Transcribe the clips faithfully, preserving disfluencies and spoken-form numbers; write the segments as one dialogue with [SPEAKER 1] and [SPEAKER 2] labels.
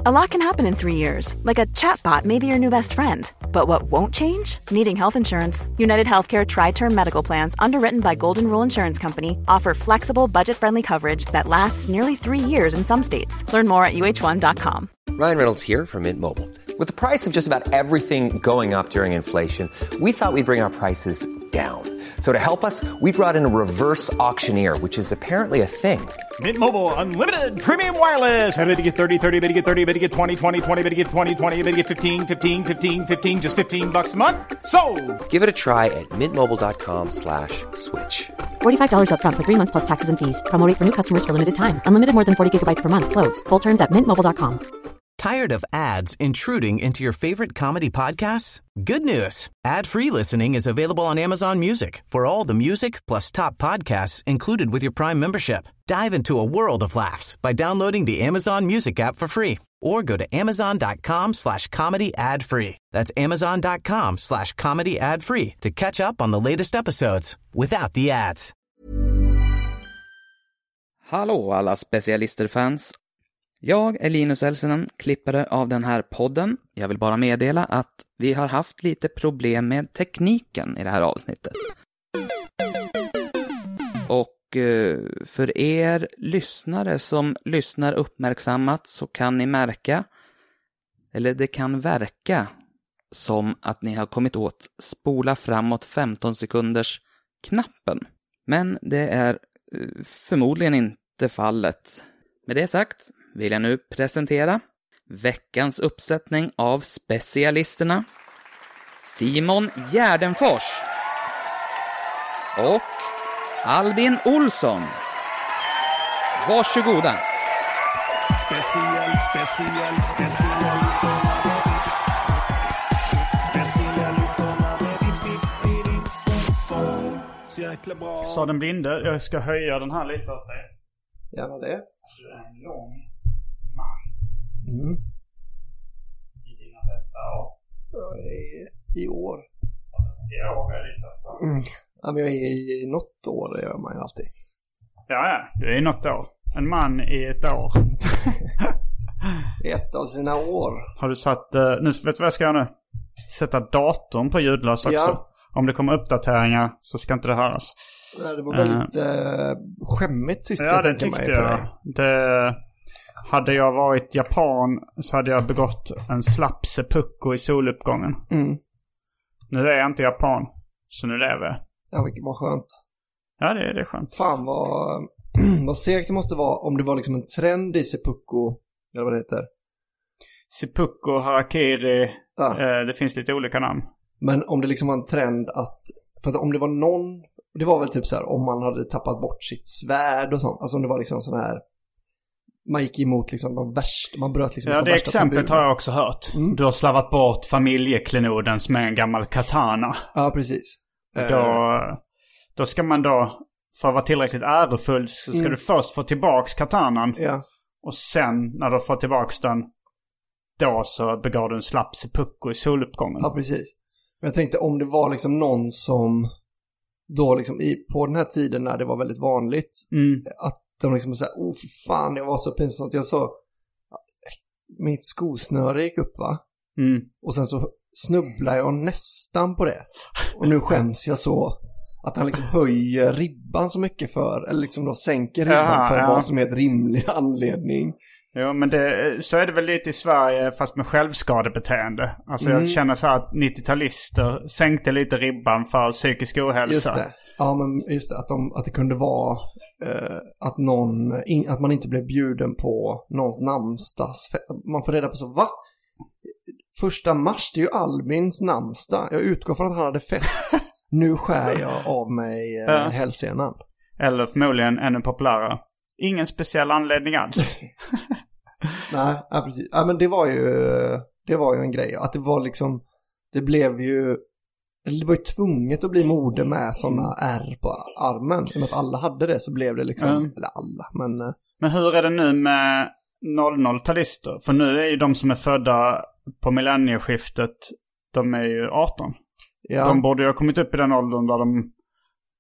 [SPEAKER 1] A lot can happen in three years, like a chatbot may be your new best friend. But what won't change? Needing health insurance. United Healthcare Tri-Term Medical Plans, underwritten by Golden Rule Insurance Company, offer flexible, budget-friendly coverage that lasts nearly three years in some states. Learn more at U H one dot com.
[SPEAKER 2] Ryan Reynolds here from Mint Mobile. With the price of just about everything going up during inflation, we thought we'd bring our prices down. So to help us, we brought in a reverse auctioneer, which is apparently a thing.
[SPEAKER 3] Mint Mobile Unlimited Premium Wireless. How to get thirty, thirty, how to get thirty, how to get twenty, twenty, twenty, how to get twenty, twenty, how to get fifteen, fifteen, fifteen, fifteen, just fifteen bucks a month? Sold!
[SPEAKER 2] Give it a try at mintmobile.com slash switch.
[SPEAKER 4] forty-five dollars up front for three months plus taxes and fees. Promo rate for new customers for limited time. Unlimited more than forty gigabytes per month. Slows full terms at mint mobile dot com.
[SPEAKER 5] Tired of ads intruding into your favorite comedy podcasts? Good news. Ad-free listening is available on Amazon Music for all the music plus top podcasts included with your Prime membership. Dive into a world of laughs by downloading the Amazon Music app for free or go to amazon.com slash comedy ad free. That's amazon.com slash comedy ad free to catch up on the latest episodes without the ads.
[SPEAKER 6] Hallå alla specialister-fans. Jag är Linus Elsenen, klippare av den här podden. Jag vill bara meddela att vi har haft lite problem med tekniken i det här avsnittet. Och för er lyssnare som lyssnar uppmärksammat så kan ni märka, eller det kan verka som att ni har kommit åt spola framåt femton sekunders knappen. Men det är förmodligen inte fallet. Med det sagt vill jag nu presentera veckans uppsättning av specialisterna. Simon Gärdenfors och Albin Olsson. Varsågoda.
[SPEAKER 7] Special, special, specialisterna. Specialisterna. Så jäkla bra.
[SPEAKER 3] Sa den blinde, jag ska höja den här lite åt dig.
[SPEAKER 8] Gärna det.
[SPEAKER 3] Du är en lång man.
[SPEAKER 8] Mm.
[SPEAKER 3] I dina bästa år.
[SPEAKER 8] Ja, i, i år.
[SPEAKER 3] I år är ditt bästa år.
[SPEAKER 8] Mm. Ja, men jag är i, i något år, det gör man ju alltid.
[SPEAKER 3] Ja, ja. Du är i något år. En man i ett år.
[SPEAKER 8] Ett av sina år.
[SPEAKER 3] Har du satt... Uh, nu vet du vad jag ska göra nu? Sätta datorn på ljudlös också.
[SPEAKER 8] Ja.
[SPEAKER 3] Om det kommer uppdateringar så ska inte det höras.
[SPEAKER 8] Nej, det var väldigt uh, uh, skämmigt sist.
[SPEAKER 3] Ja, det tyckte jag. Det, hade jag varit japan så hade jag begått en slapp seppuku i soluppgången.
[SPEAKER 8] Mm.
[SPEAKER 3] Nu är jag inte japan, så nu lever jag.
[SPEAKER 8] Ja, vilket var skönt.
[SPEAKER 3] Ja, det, det är skönt.
[SPEAKER 8] Fan vad, vad segt det måste vara om det var liksom en trend i seppuku, eller vad det heter.
[SPEAKER 3] Seppuku, harakiri,
[SPEAKER 8] ja.
[SPEAKER 3] eh, det finns lite olika namn.
[SPEAKER 8] Men om det liksom var en trend att, för att om det var någon, det var väl typ så här, om man hade tappat bort sitt svärd och sånt, alltså om det var liksom sån här, man gick emot liksom de värsta, man bröt liksom.
[SPEAKER 3] Ja, det exemplet har jag också hört. Mm. Du har slavat bort familjeklenoden som är en gammal katana.
[SPEAKER 8] Ja, precis.
[SPEAKER 3] Då, då ska man då, för att vara tillräckligt ärofull, så ska mm. du först få tillbaks katanan.
[SPEAKER 8] Ja.
[SPEAKER 3] Och sen, när du får tillbaks den, då så begår du en slapp seppuku i soluppgången.
[SPEAKER 8] Ja, precis. Men jag tänkte om det var liksom någon som då liksom i, på den här tiden när det var väldigt vanligt
[SPEAKER 3] mm.
[SPEAKER 8] att de liksom såhär, åh för fan, jag var så pinsamt. Jag sa, mitt skosnöre gick upp va?
[SPEAKER 3] Mm.
[SPEAKER 8] Och sen så snubblar jag nästan på det. Och nu skäms jag så att han liksom höjer ribban så mycket för, eller liksom då sänker ribban ja, för ja. vad som är ett rimlig anledning.
[SPEAKER 3] Jo, men det, så är det väl lite i Sverige fast med självskadebeteende. Alltså mm. jag känner så att nittio-talister sänkte lite ribban för psykisk ohälsa.
[SPEAKER 8] Just det. Ja, men just det. Att, de, att det kunde vara eh, att, någon, in, att man inte blev bjuden på någons namnsdags. Man får reda på så, va? Första mars, det är ju Albins namnsdag. Jag utgår från att han hade fest. Nu skär jag av mig eh, ja. hälsenan.
[SPEAKER 3] Eller förmodligen ännu populärare. Ingen speciell anledning alls.
[SPEAKER 8] Nej, ja, precis. Ja, men det var ju det var ju en grej. Att det var liksom, det blev ju, det var ju tvunget att bli mode med sådana R på armen. I och med att alla hade det så blev det liksom, mm. eller alla, men...
[SPEAKER 3] Men hur är det nu med noll noll-talister? För nu är ju de som är födda på millennieskiftet, de är ju arton. Ja. De borde ju ha kommit upp i den åldern där de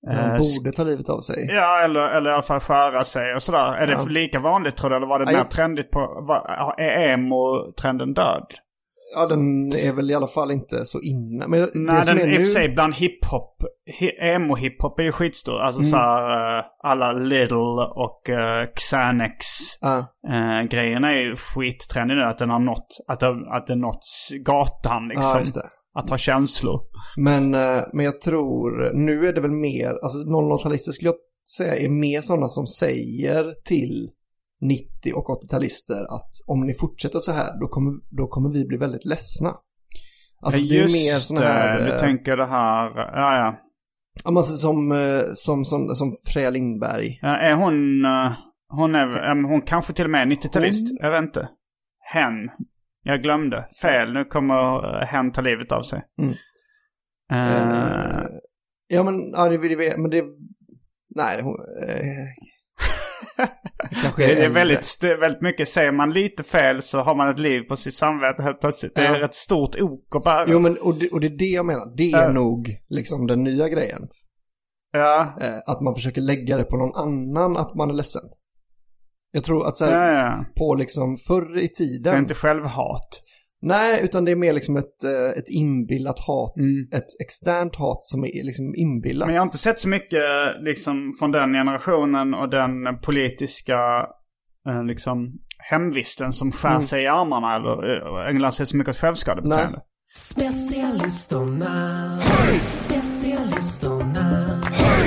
[SPEAKER 8] De uh, borde ta livet av sig.
[SPEAKER 9] Ja, eller, eller i alla fall skära sig och sådär. Är ja. det lika vanligt tror du? Eller var det Aj. mer trendigt på... Var, är emo-trenden död?
[SPEAKER 8] Ja, den är väl i alla fall inte så inne. Men
[SPEAKER 9] Nej,
[SPEAKER 8] det som
[SPEAKER 9] den
[SPEAKER 8] är
[SPEAKER 9] i och
[SPEAKER 8] nu...
[SPEAKER 9] för sig bland hiphop. Hi- emo-hiphop är ju skitstor. Alltså mm. så här, uh, alla Lidl och uh, Xanax uh. uh, grejerna är ju skittrendig nu. Att den har nått, att det, att det nått gatan liksom.
[SPEAKER 8] Ja, just det.
[SPEAKER 9] Att ha känslor.
[SPEAKER 8] Men, uh, men jag tror, nu är det väl mer, alltså noll noll-talister skulle jag säga är mer sådana som säger till nittio- och åttio-talister att om ni fortsätter så här då kommer, då kommer vi bli väldigt ledsna. Alltså
[SPEAKER 9] ja,
[SPEAKER 8] det är mer såna här...
[SPEAKER 9] Du tänker det här... Ja, ja.
[SPEAKER 8] Alltså, som, som, som, som Freja Lindberg.
[SPEAKER 9] Ja, är hon... Hon är hon kanske till och med nittio-talist. Hon... Jag vet inte. Hen. Jag glömde. Fel. Nu kommer hen ta livet av sig. Mm. Uh...
[SPEAKER 8] Uh, ja, men... Ja, det, det, men det... Nej, hon... Uh...
[SPEAKER 9] det är väldigt, det är väldigt mycket. Säger man lite fel så har man ett liv på sitt samvete helt plötsligt. Det är ja. ett stort ok att bära.
[SPEAKER 8] Jo, men och det, och det är det jag menar. Det är uh. nog liksom den nya grejen.
[SPEAKER 9] Ja.
[SPEAKER 8] Eh, att man försöker lägga det på någon annan att man är ledsen. Jag tror att så här,
[SPEAKER 9] ja, ja.
[SPEAKER 8] på liksom förr i tiden.
[SPEAKER 9] Det är inte självhat.
[SPEAKER 8] Nej, utan det är mer liksom ett, ett inbillat hat.
[SPEAKER 9] Mm.
[SPEAKER 8] Ett externt hat som är liksom inbillat.
[SPEAKER 9] Men jag har inte sett så mycket liksom från den generationen och den politiska eh, liksom hemvisten som skär mm. sig i armarna eller ägnar sig så mycket åt självskadebeteende.
[SPEAKER 7] Specialisterna. Specialisterna.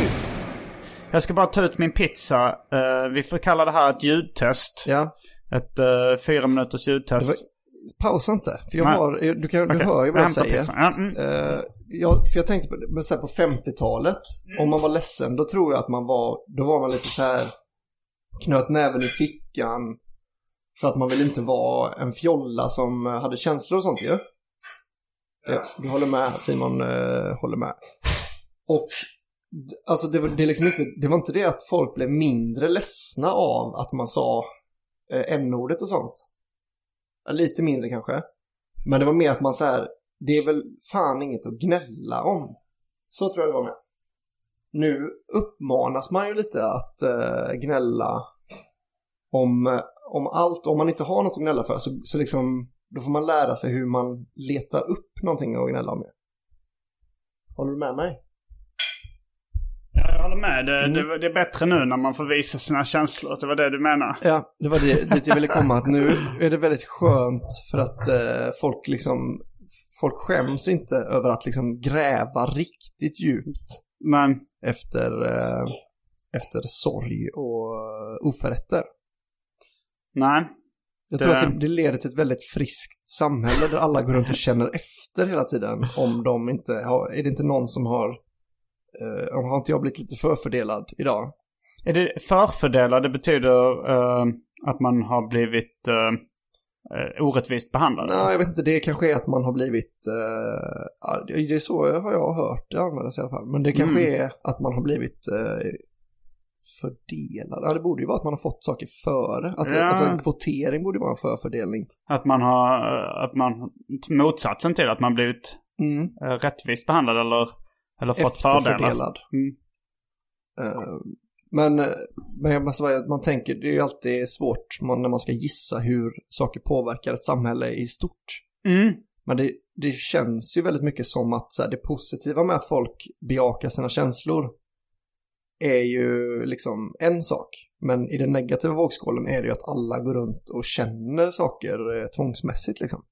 [SPEAKER 9] Jag ska bara ta ut min pizza. Uh, vi får kalla det här ett ljudtest.
[SPEAKER 8] Ja.
[SPEAKER 9] Ett uh, fyra minuters ljudtest.
[SPEAKER 8] Var... Pausa inte. För jag har, du, kan, du okay. hör ju vad jag, jag säger.
[SPEAKER 9] Ja, mm.
[SPEAKER 8] uh, jag, för jag tänkte på, men så här på femtiotalet. Mm. Om man var ledsen, då tror jag att man var... Då var man lite så här... Knöt näven i fickan. För att man vill inte vara en fjolla som hade känslor och sånt ju. Ja, du håller med, Simon uh, håller med. Och... Alltså det var, det, liksom inte, det var inte det att folk blev mindre ledsna av att man sa eh, n-ordet och sånt. Lite mindre kanske. Men det var mer att man så här, det är väl fan inget att gnälla om. Så tror jag det var med. Nu uppmanas man ju lite att eh, gnälla om, om allt. Om man inte har något att gnälla för så, så liksom, då får man lära sig hur man letar upp någonting att gnälla om. Håller du med mig?
[SPEAKER 9] Ja, jag håller med. Det, mm. det, det är bättre nu när man får visa sina känslor. Det var det du menar.
[SPEAKER 8] Ja, det var det dit jag ville komma. Att nu är det väldigt skönt för att eh, folk liksom folk skäms inte över att liksom gräva riktigt djupt.
[SPEAKER 9] Men
[SPEAKER 8] efter eh, efter sorg och oförrätter.
[SPEAKER 9] Nej.
[SPEAKER 8] Jag det... tror att det, det leder till ett väldigt friskt samhälle där alla går runt och känner efter hela tiden om de inte har, är det inte någon som har Uh, har inte jag blivit lite förfördelad idag?
[SPEAKER 9] Är det förfördelad? Det betyder uh, att man har blivit uh, uh, orättvist behandlad?
[SPEAKER 8] Nej, jag vet inte. Det kanske är att man har blivit... Uh, ja, det är så har jag hört det användas i alla fall. Men det kanske mm. är att man har blivit uh, fördelad. Ja, det borde ju vara att man har fått saker före. Att, ja. Alltså en kvotering borde vara en förfördelning.
[SPEAKER 9] Att man har... Att man motsatsen till att man blivit mm. uh, rättvist behandlad eller... Eller fått fördelar.
[SPEAKER 8] Mm. Uh, men, men jag måste säga att man tänker, det är ju alltid svårt man, när man ska gissa hur saker påverkar ett samhälle i stort.
[SPEAKER 9] Mm.
[SPEAKER 8] Men det, det känns ju väldigt mycket som att så här, det positiva med att folk bejakar sina känslor är ju liksom en sak. Men i den negativa vågskålen är det ju att alla går runt och känner saker eh, tvångsmässigt liksom.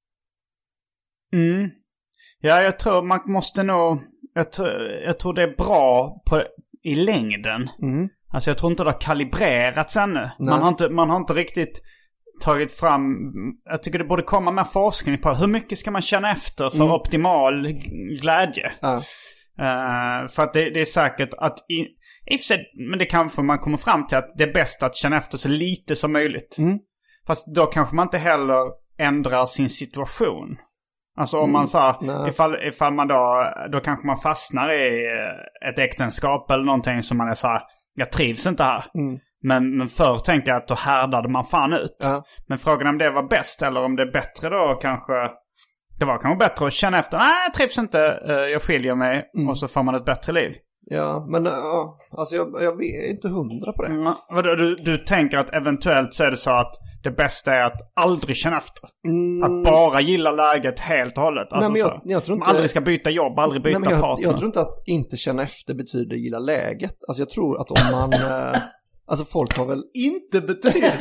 [SPEAKER 9] Mm. Ja, jag tror man måste nog... Jag tror, jag tror det är bra på, i längden.
[SPEAKER 8] Mm.
[SPEAKER 9] Alltså jag tror inte det har kalibrerats ännu. Man har, inte, man har inte riktigt tagit fram... Jag tycker det borde komma mer forskning på hur mycket ska man känna efter för mm. optimal glädje.
[SPEAKER 8] Ja.
[SPEAKER 9] Uh, för att det, det är säkert att... I, i och för sig, men det kanske man kommer fram till att det är bäst att känna efter så lite som möjligt.
[SPEAKER 8] Mm.
[SPEAKER 9] Fast då kanske man inte heller ändrar sin situation. Alltså om man sa, mm, ifall, ifall man då, då kanske man fastnar i ett äktenskap eller någonting som man är så här, jag trivs inte här.
[SPEAKER 8] Mm.
[SPEAKER 9] Men, men förr tänker jag att då härdade man fan ut.
[SPEAKER 8] Ja.
[SPEAKER 9] Men frågan om det var bäst eller om det är bättre då kanske, det var kanske bättre att känna efter, nej jag trivs inte, jag skiljer mig mm. och så får man ett bättre liv.
[SPEAKER 8] Ja, men ja, alltså jag, jag är inte hundra på det.
[SPEAKER 9] Mm, vadå, du, du tänker att eventuellt så är det så att det bästa är att aldrig känna efter. Mm. Att bara gilla läget helt och hållet. Alltså,
[SPEAKER 8] nej, men jag,
[SPEAKER 9] så,
[SPEAKER 8] jag tror inte...
[SPEAKER 9] Man aldrig ska byta jobb, aldrig byta
[SPEAKER 8] nej, men jag,
[SPEAKER 9] partner.
[SPEAKER 8] Jag tror inte att inte känna efter betyder gilla läget. Alltså jag tror att om man... eh, alltså folk har väl...
[SPEAKER 9] Inte betyder...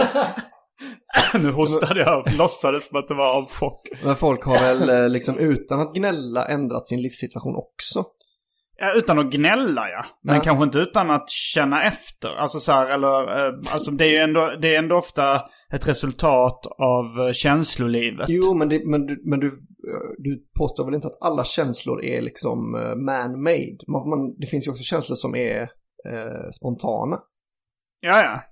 [SPEAKER 9] Nu hostade jag och låtsades som att det var av chock.
[SPEAKER 8] Men folk har väl liksom utan att gnälla ändrat sin livssituation också.
[SPEAKER 9] Ja, utan att gnälla, ja. Men ja. Kanske inte utan att känna efter. Alltså så här, eller... Eh, alltså det är ju ändå, det är ändå ofta ett resultat av känslolivet.
[SPEAKER 8] Jo, men, det, men, du, men du, du påstår väl inte att alla känslor är liksom man-made? Man, man, det finns ju också känslor som är eh, spontana.
[SPEAKER 9] Ja, ja.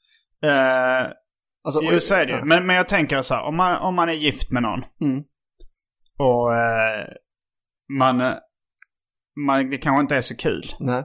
[SPEAKER 9] Eh,
[SPEAKER 8] alltså,
[SPEAKER 9] jo, så är det ju. Ja. Men, men jag tänker så här, om man, om man är gift med någon
[SPEAKER 8] mm.
[SPEAKER 9] och eh, man... Man, det kanske inte är så kul.
[SPEAKER 8] Nej.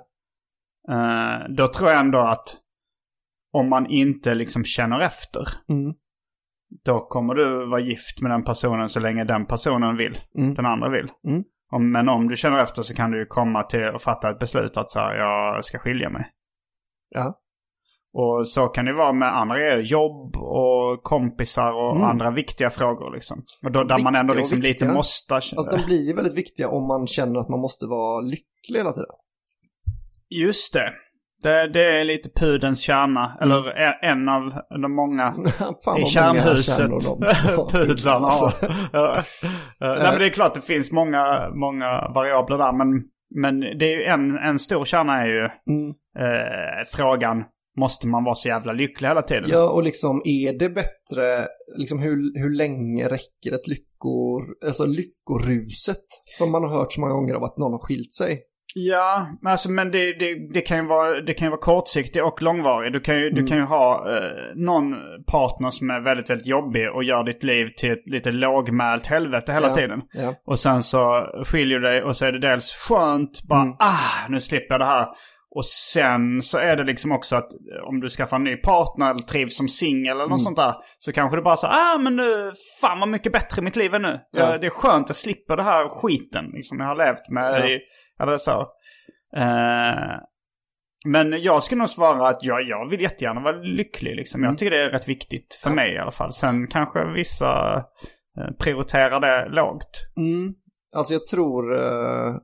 [SPEAKER 9] Uh, då tror jag ändå att om man inte liksom känner efter
[SPEAKER 8] mm.
[SPEAKER 9] då kommer du vara gift med den personen så länge den personen vill.
[SPEAKER 8] Mm.
[SPEAKER 9] Den andra vill.
[SPEAKER 8] Mm.
[SPEAKER 9] Om, men om du känner efter så kan du ju komma till att fatta ett beslut att så här, jag ska skilja mig.
[SPEAKER 8] Ja.
[SPEAKER 9] Och så kan det vara med andra jobb och kompisar och mm. andra viktiga frågor liksom. Och då, där viktiga man ändå liksom lite måste...
[SPEAKER 8] Alltså de blir ju väldigt viktiga om man känner att man måste vara lycklig hela tiden.
[SPEAKER 9] Just det. Det, det är lite pudens kärna. Mm. Eller en av de många i kärnhuset. Pudlarna.
[SPEAKER 8] Alltså.
[SPEAKER 9] Ja. Nej, men det är klart det finns många, många variabler där. Men, men det är ju en, en stor kärna är ju
[SPEAKER 8] mm.
[SPEAKER 9] eh, frågan. Måste man vara så jävla lycklig hela tiden?
[SPEAKER 8] Ja, och liksom är det bättre, liksom hur, hur länge räcker ett lyckor, alltså lyckoruset som man har hört så många gånger av att någon har skilt sig?
[SPEAKER 9] Ja, men, alltså, men det, det, det kan ju vara, det kan ju vara kortsiktigt och långvarigt. Du kan ju, mm. du kan ju ha eh, någon partner som är väldigt, väldigt jobbig och gör ditt liv till ett lite lågmält helvete hela
[SPEAKER 8] ja,
[SPEAKER 9] tiden.
[SPEAKER 8] Ja.
[SPEAKER 9] Och sen så skiljer du dig och så är det dels skönt, bara mm. ah, nu slipper jag det här. Och sen så är det liksom också att om du skaffar en ny partner eller trivs som singel eller något mm. sånt där, så kanske du bara så ah men nu, fan vad mycket bättre mitt liv är nu. Ja. Det är skönt, jag slipper det här skiten liksom jag har levt med. Ja. I, eller så. Uh, men jag skulle nog svara att jag, jag vill jättegärna vara lycklig liksom. Mm. Jag tycker det är rätt viktigt för ja. mig i alla fall. Sen kanske vissa uh, prioriterar det lågt.
[SPEAKER 8] Mm. Alltså jag tror... Uh...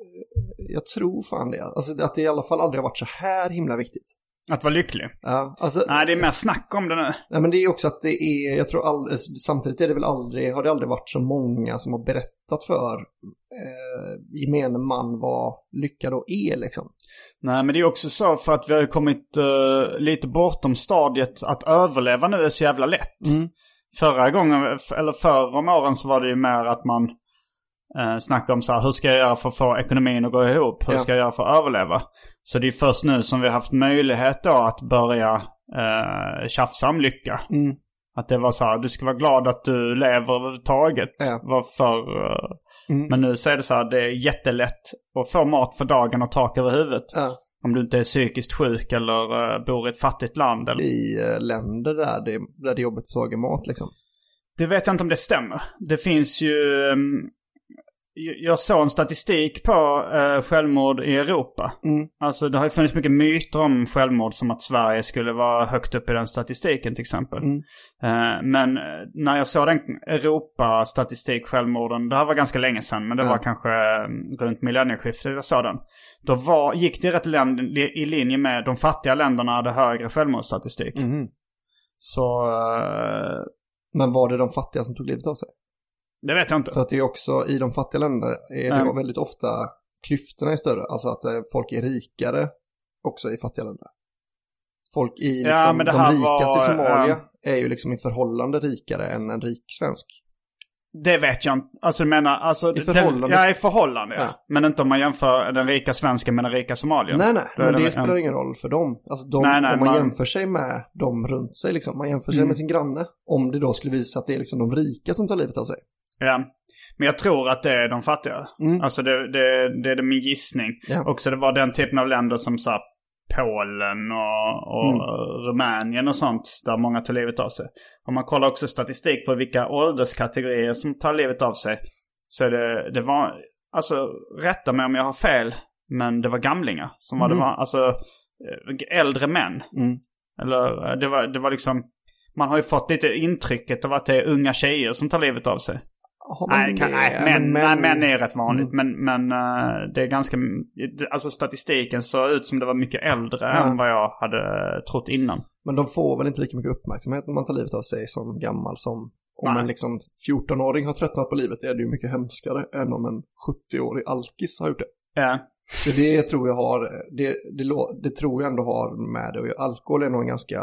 [SPEAKER 8] Jag tror fan det. Alltså att det i alla fall aldrig har varit så här himla viktigt.
[SPEAKER 9] Att vara lycklig?
[SPEAKER 8] Ja, alltså...
[SPEAKER 9] Nej, det är mer snack om det nu.
[SPEAKER 8] Nej, men det är också att det är... Jag tror aldrig... Samtidigt är det väl aldrig... Har det aldrig varit så många som har berättat för eh, gemene man vad lycka då är liksom.
[SPEAKER 9] Nej, men det är också så för att vi har kommit uh, lite bortom stadiet att överleva nu är så jävla lätt.
[SPEAKER 8] Mm.
[SPEAKER 9] Förra gången, eller förra om åren så var det ju mer att man... Uh, snacka om så här, hur ska jag göra för att få ekonomin att gå ihop? Hur ja. ska jag göra för att överleva? Så det är först nu som vi har haft möjlighet då att börja uh, tjafsa om lycka.
[SPEAKER 8] Mm.
[SPEAKER 9] Att det var så här, du ska vara glad att du lever överhuvudtaget.
[SPEAKER 8] Ja.
[SPEAKER 9] Varför? Uh,
[SPEAKER 8] mm.
[SPEAKER 9] Men nu så är det så här, det är jättelätt att få mat för dagen och tak över huvudet.
[SPEAKER 8] Ja.
[SPEAKER 9] Om du inte är psykiskt sjuk eller uh, bor i ett fattigt land. Eller...
[SPEAKER 8] I uh, länder där det, där det är jobbigt att få mat liksom.
[SPEAKER 9] Det vet jag inte om det stämmer. Det finns ju... Um, Jag såg en statistik på eh, självmord i Europa.
[SPEAKER 8] Mm.
[SPEAKER 9] Alltså det har ju funnits mycket myter om självmord, som att Sverige skulle vara högt upp i den statistiken till exempel.
[SPEAKER 8] Mm.
[SPEAKER 9] Eh, men när jag såg den Europa-statistik självmorden, det här var ganska länge sedan, men det
[SPEAKER 8] mm.
[SPEAKER 9] var kanske runt millennieskiftet jag såg den. Då var, gick det rätt länd, i linje med de fattiga länderna hade högre självmordsstatistik.
[SPEAKER 8] Mm.
[SPEAKER 9] Så... Eh,
[SPEAKER 8] men var det de fattiga som tog livet av sig?
[SPEAKER 9] Det vet jag inte.
[SPEAKER 8] För att det är också i de fattiga länderna är det mm. väldigt ofta klyftorna är större. Alltså att folk är rikare också i fattiga länder. Folk i liksom,
[SPEAKER 9] ja, men det
[SPEAKER 8] de
[SPEAKER 9] här
[SPEAKER 8] rikaste
[SPEAKER 9] var,
[SPEAKER 8] i Somalia
[SPEAKER 9] um,
[SPEAKER 8] är ju liksom i förhållande rikare än en rik svensk.
[SPEAKER 9] Det vet jag inte. Alltså du menar... Alltså,
[SPEAKER 8] I förhållande?
[SPEAKER 9] Den, ja, i förhållande. Ja.
[SPEAKER 8] Ja.
[SPEAKER 9] Men inte om man jämför den rika svensken med den rika Somalien.
[SPEAKER 8] Nej, nej. Men det,
[SPEAKER 9] det
[SPEAKER 8] spelar ingen roll för dem. Alltså de,
[SPEAKER 9] nej, nej,
[SPEAKER 8] om man,
[SPEAKER 9] man
[SPEAKER 8] jämför sig med dem runt sig liksom. Man jämför sig
[SPEAKER 9] mm.
[SPEAKER 8] med sin granne. Om det då skulle visa att det är liksom de rika som tar livet av sig.
[SPEAKER 9] Ja, men jag tror att det är de fattiga.
[SPEAKER 8] Mm.
[SPEAKER 9] Alltså det, det, det är min gissning.
[SPEAKER 8] Ja.
[SPEAKER 9] Också det var den typen av länder som så här, Polen och, och
[SPEAKER 8] mm.
[SPEAKER 9] Rumänien och sånt, där många tar livet av sig. Om man kollar också statistik på vilka ålderskategorier som tar livet av sig, så är det, det var, alltså rätta mig om jag har fel, Men det var gamlingar som var,
[SPEAKER 8] Mm.
[SPEAKER 9] det var alltså äldre män.
[SPEAKER 8] Mm.
[SPEAKER 9] Eller det var, det var liksom, man har ju fått lite intrycket av att det är unga tjejer som tar livet av sig.
[SPEAKER 8] Har man
[SPEAKER 9] Nej, kan,
[SPEAKER 8] det?
[SPEAKER 9] nej,
[SPEAKER 8] Även
[SPEAKER 9] män,
[SPEAKER 8] män-
[SPEAKER 9] nej, män är rätt vanligt.
[SPEAKER 8] Mm.
[SPEAKER 9] Men, men uh, det är ganska, alltså statistiken såg ut som det var mycket äldre
[SPEAKER 8] Ja.
[SPEAKER 9] än vad jag hade trott innan.
[SPEAKER 8] Men de får väl inte lika mycket uppmärksamhet när man tar livet av sig som gammal som om
[SPEAKER 9] Nej.
[SPEAKER 8] en liksom fjorton-åring har tröttnat på livet, är det ju mycket hemskare än om en sjuttio-årig alkis har gjort det.
[SPEAKER 9] Ja.
[SPEAKER 8] Så det tror jag har, det, det, lå- det tror jag ändå har med det. Och alkohol är nog en ganska,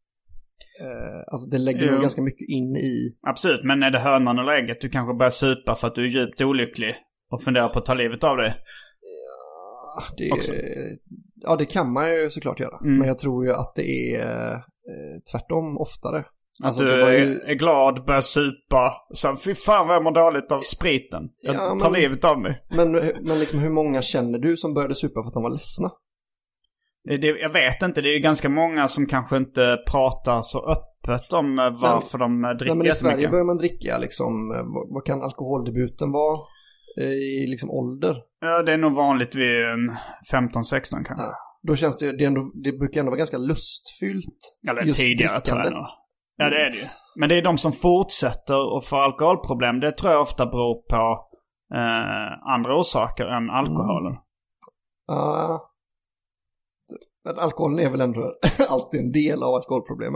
[SPEAKER 8] eh, alltså det lägger
[SPEAKER 9] Jo.
[SPEAKER 8] nog ganska mycket in i.
[SPEAKER 9] Absolut, men är det hönan eller ägget? Du kanske börjar supa för att du är djupt olycklig och funderar på att ta livet av dig.
[SPEAKER 8] Ja, det,
[SPEAKER 9] Också.
[SPEAKER 8] ja, det kan man ju såklart göra.
[SPEAKER 9] Mm.
[SPEAKER 8] Men jag tror ju att det är eh, tvärtom oftare.
[SPEAKER 9] Att
[SPEAKER 8] Alltså,
[SPEAKER 9] du
[SPEAKER 8] det var ju-
[SPEAKER 9] är glad, börjar supa. Så fy fan vad jag mår dåligt av spriten. Jag
[SPEAKER 8] Ja,
[SPEAKER 9] tar
[SPEAKER 8] men-
[SPEAKER 9] livet av mig.
[SPEAKER 8] Men, men liksom hur många känner du som började supa för att de var ledsna?
[SPEAKER 9] Det, det, jag vet inte, det är ju ganska många som kanske inte pratar så öppet om eh, varför de eh, dricker
[SPEAKER 8] Nej, men i Sverige
[SPEAKER 9] jättemycket.
[SPEAKER 8] börjar man dricka liksom, eh, vad, vad kan alkoholdebuten vara eh, i liksom ålder?
[SPEAKER 9] Ja, det är nog vanligt vid en femton sexton kanske.
[SPEAKER 8] Ja. Då känns det, det, ändå, det brukar ändå vara ganska lustfyllt.
[SPEAKER 9] Eller
[SPEAKER 8] just
[SPEAKER 9] tidigare tror jag
[SPEAKER 8] drickandet.
[SPEAKER 9] nog. Ja, det är det ju. Men det är de som fortsätter och får alkoholproblem. Det tror jag ofta beror på eh, andra orsaker än alkoholen.
[SPEAKER 8] Ja. Men alkoholen är väl ändå alltid en del av alkoholproblemen.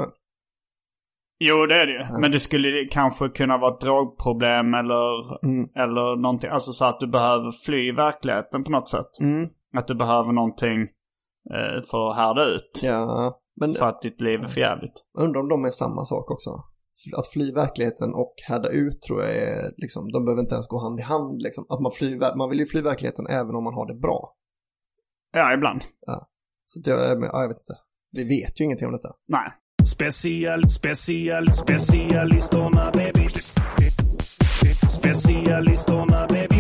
[SPEAKER 9] Jo, det är det ju. Men det skulle kanske kunna vara ett drogproblem eller,
[SPEAKER 8] Mm.
[SPEAKER 9] eller någonting. Alltså så att du behöver fly i verkligheten på något sätt.
[SPEAKER 8] Mm.
[SPEAKER 9] Att du behöver någonting eh, för att härda ut.
[SPEAKER 8] Ja, men
[SPEAKER 9] För att ditt liv är för jävligt.
[SPEAKER 8] jag undrar om de är samma sak också. Att fly verkligheten och härda ut tror jag är liksom, de behöver inte ens gå hand i hand liksom. Att man flyr, man vill ju fly verkligheten även om man har det bra.
[SPEAKER 9] Ja, ibland.
[SPEAKER 8] Ja. Så det, ja, jag vet inte. Vi vet ju ingenting om detta.
[SPEAKER 9] Nej.
[SPEAKER 7] Special, special, specialisterna baby. Specialisterna baby.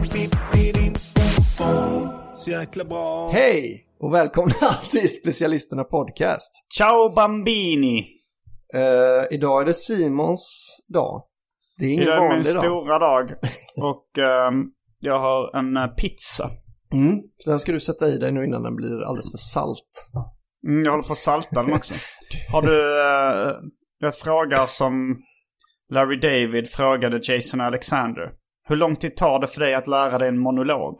[SPEAKER 7] Så jäkla bra.
[SPEAKER 8] Hej och välkomna till Specialisterna Podcast.
[SPEAKER 9] Ciao bambini!
[SPEAKER 8] Uh, idag är det Simons dag. Det är ingen
[SPEAKER 9] Idag är min
[SPEAKER 8] vanlig dag.
[SPEAKER 9] stora dag. Och ehm, jag har en eh, pizza.
[SPEAKER 8] Mm. Så den ska du sätta i dig nu innan den blir alldeles för salt.
[SPEAKER 9] Mm, jag håller på att salta den också. Har du... Eh, jag frågar som Larry David frågade Jason Alexander. Hur lång tid tar det för dig att lära dig en monolog?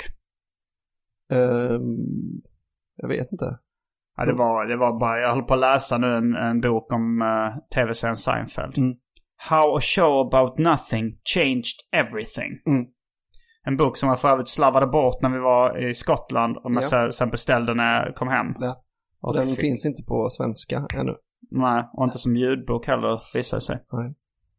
[SPEAKER 8] Um, jag vet inte.
[SPEAKER 9] Ja, det var, det var bara... Jag håller på att läsa nu en, en bok om uh, tv-serien Seinfeld.
[SPEAKER 8] Mm.
[SPEAKER 9] How a show about nothing changed everything.
[SPEAKER 8] Mm.
[SPEAKER 9] En bok som jag för övrigt slavade bort när vi var i Skottland. Och
[SPEAKER 8] Ja.
[SPEAKER 9] sen, sen beställde när jag kom hem.
[SPEAKER 8] Ja.
[SPEAKER 9] Och
[SPEAKER 8] Den
[SPEAKER 9] fick-
[SPEAKER 8] finns inte på svenska ännu.
[SPEAKER 9] Nej, och inte som ljudbok heller visar sig.
[SPEAKER 8] Nej.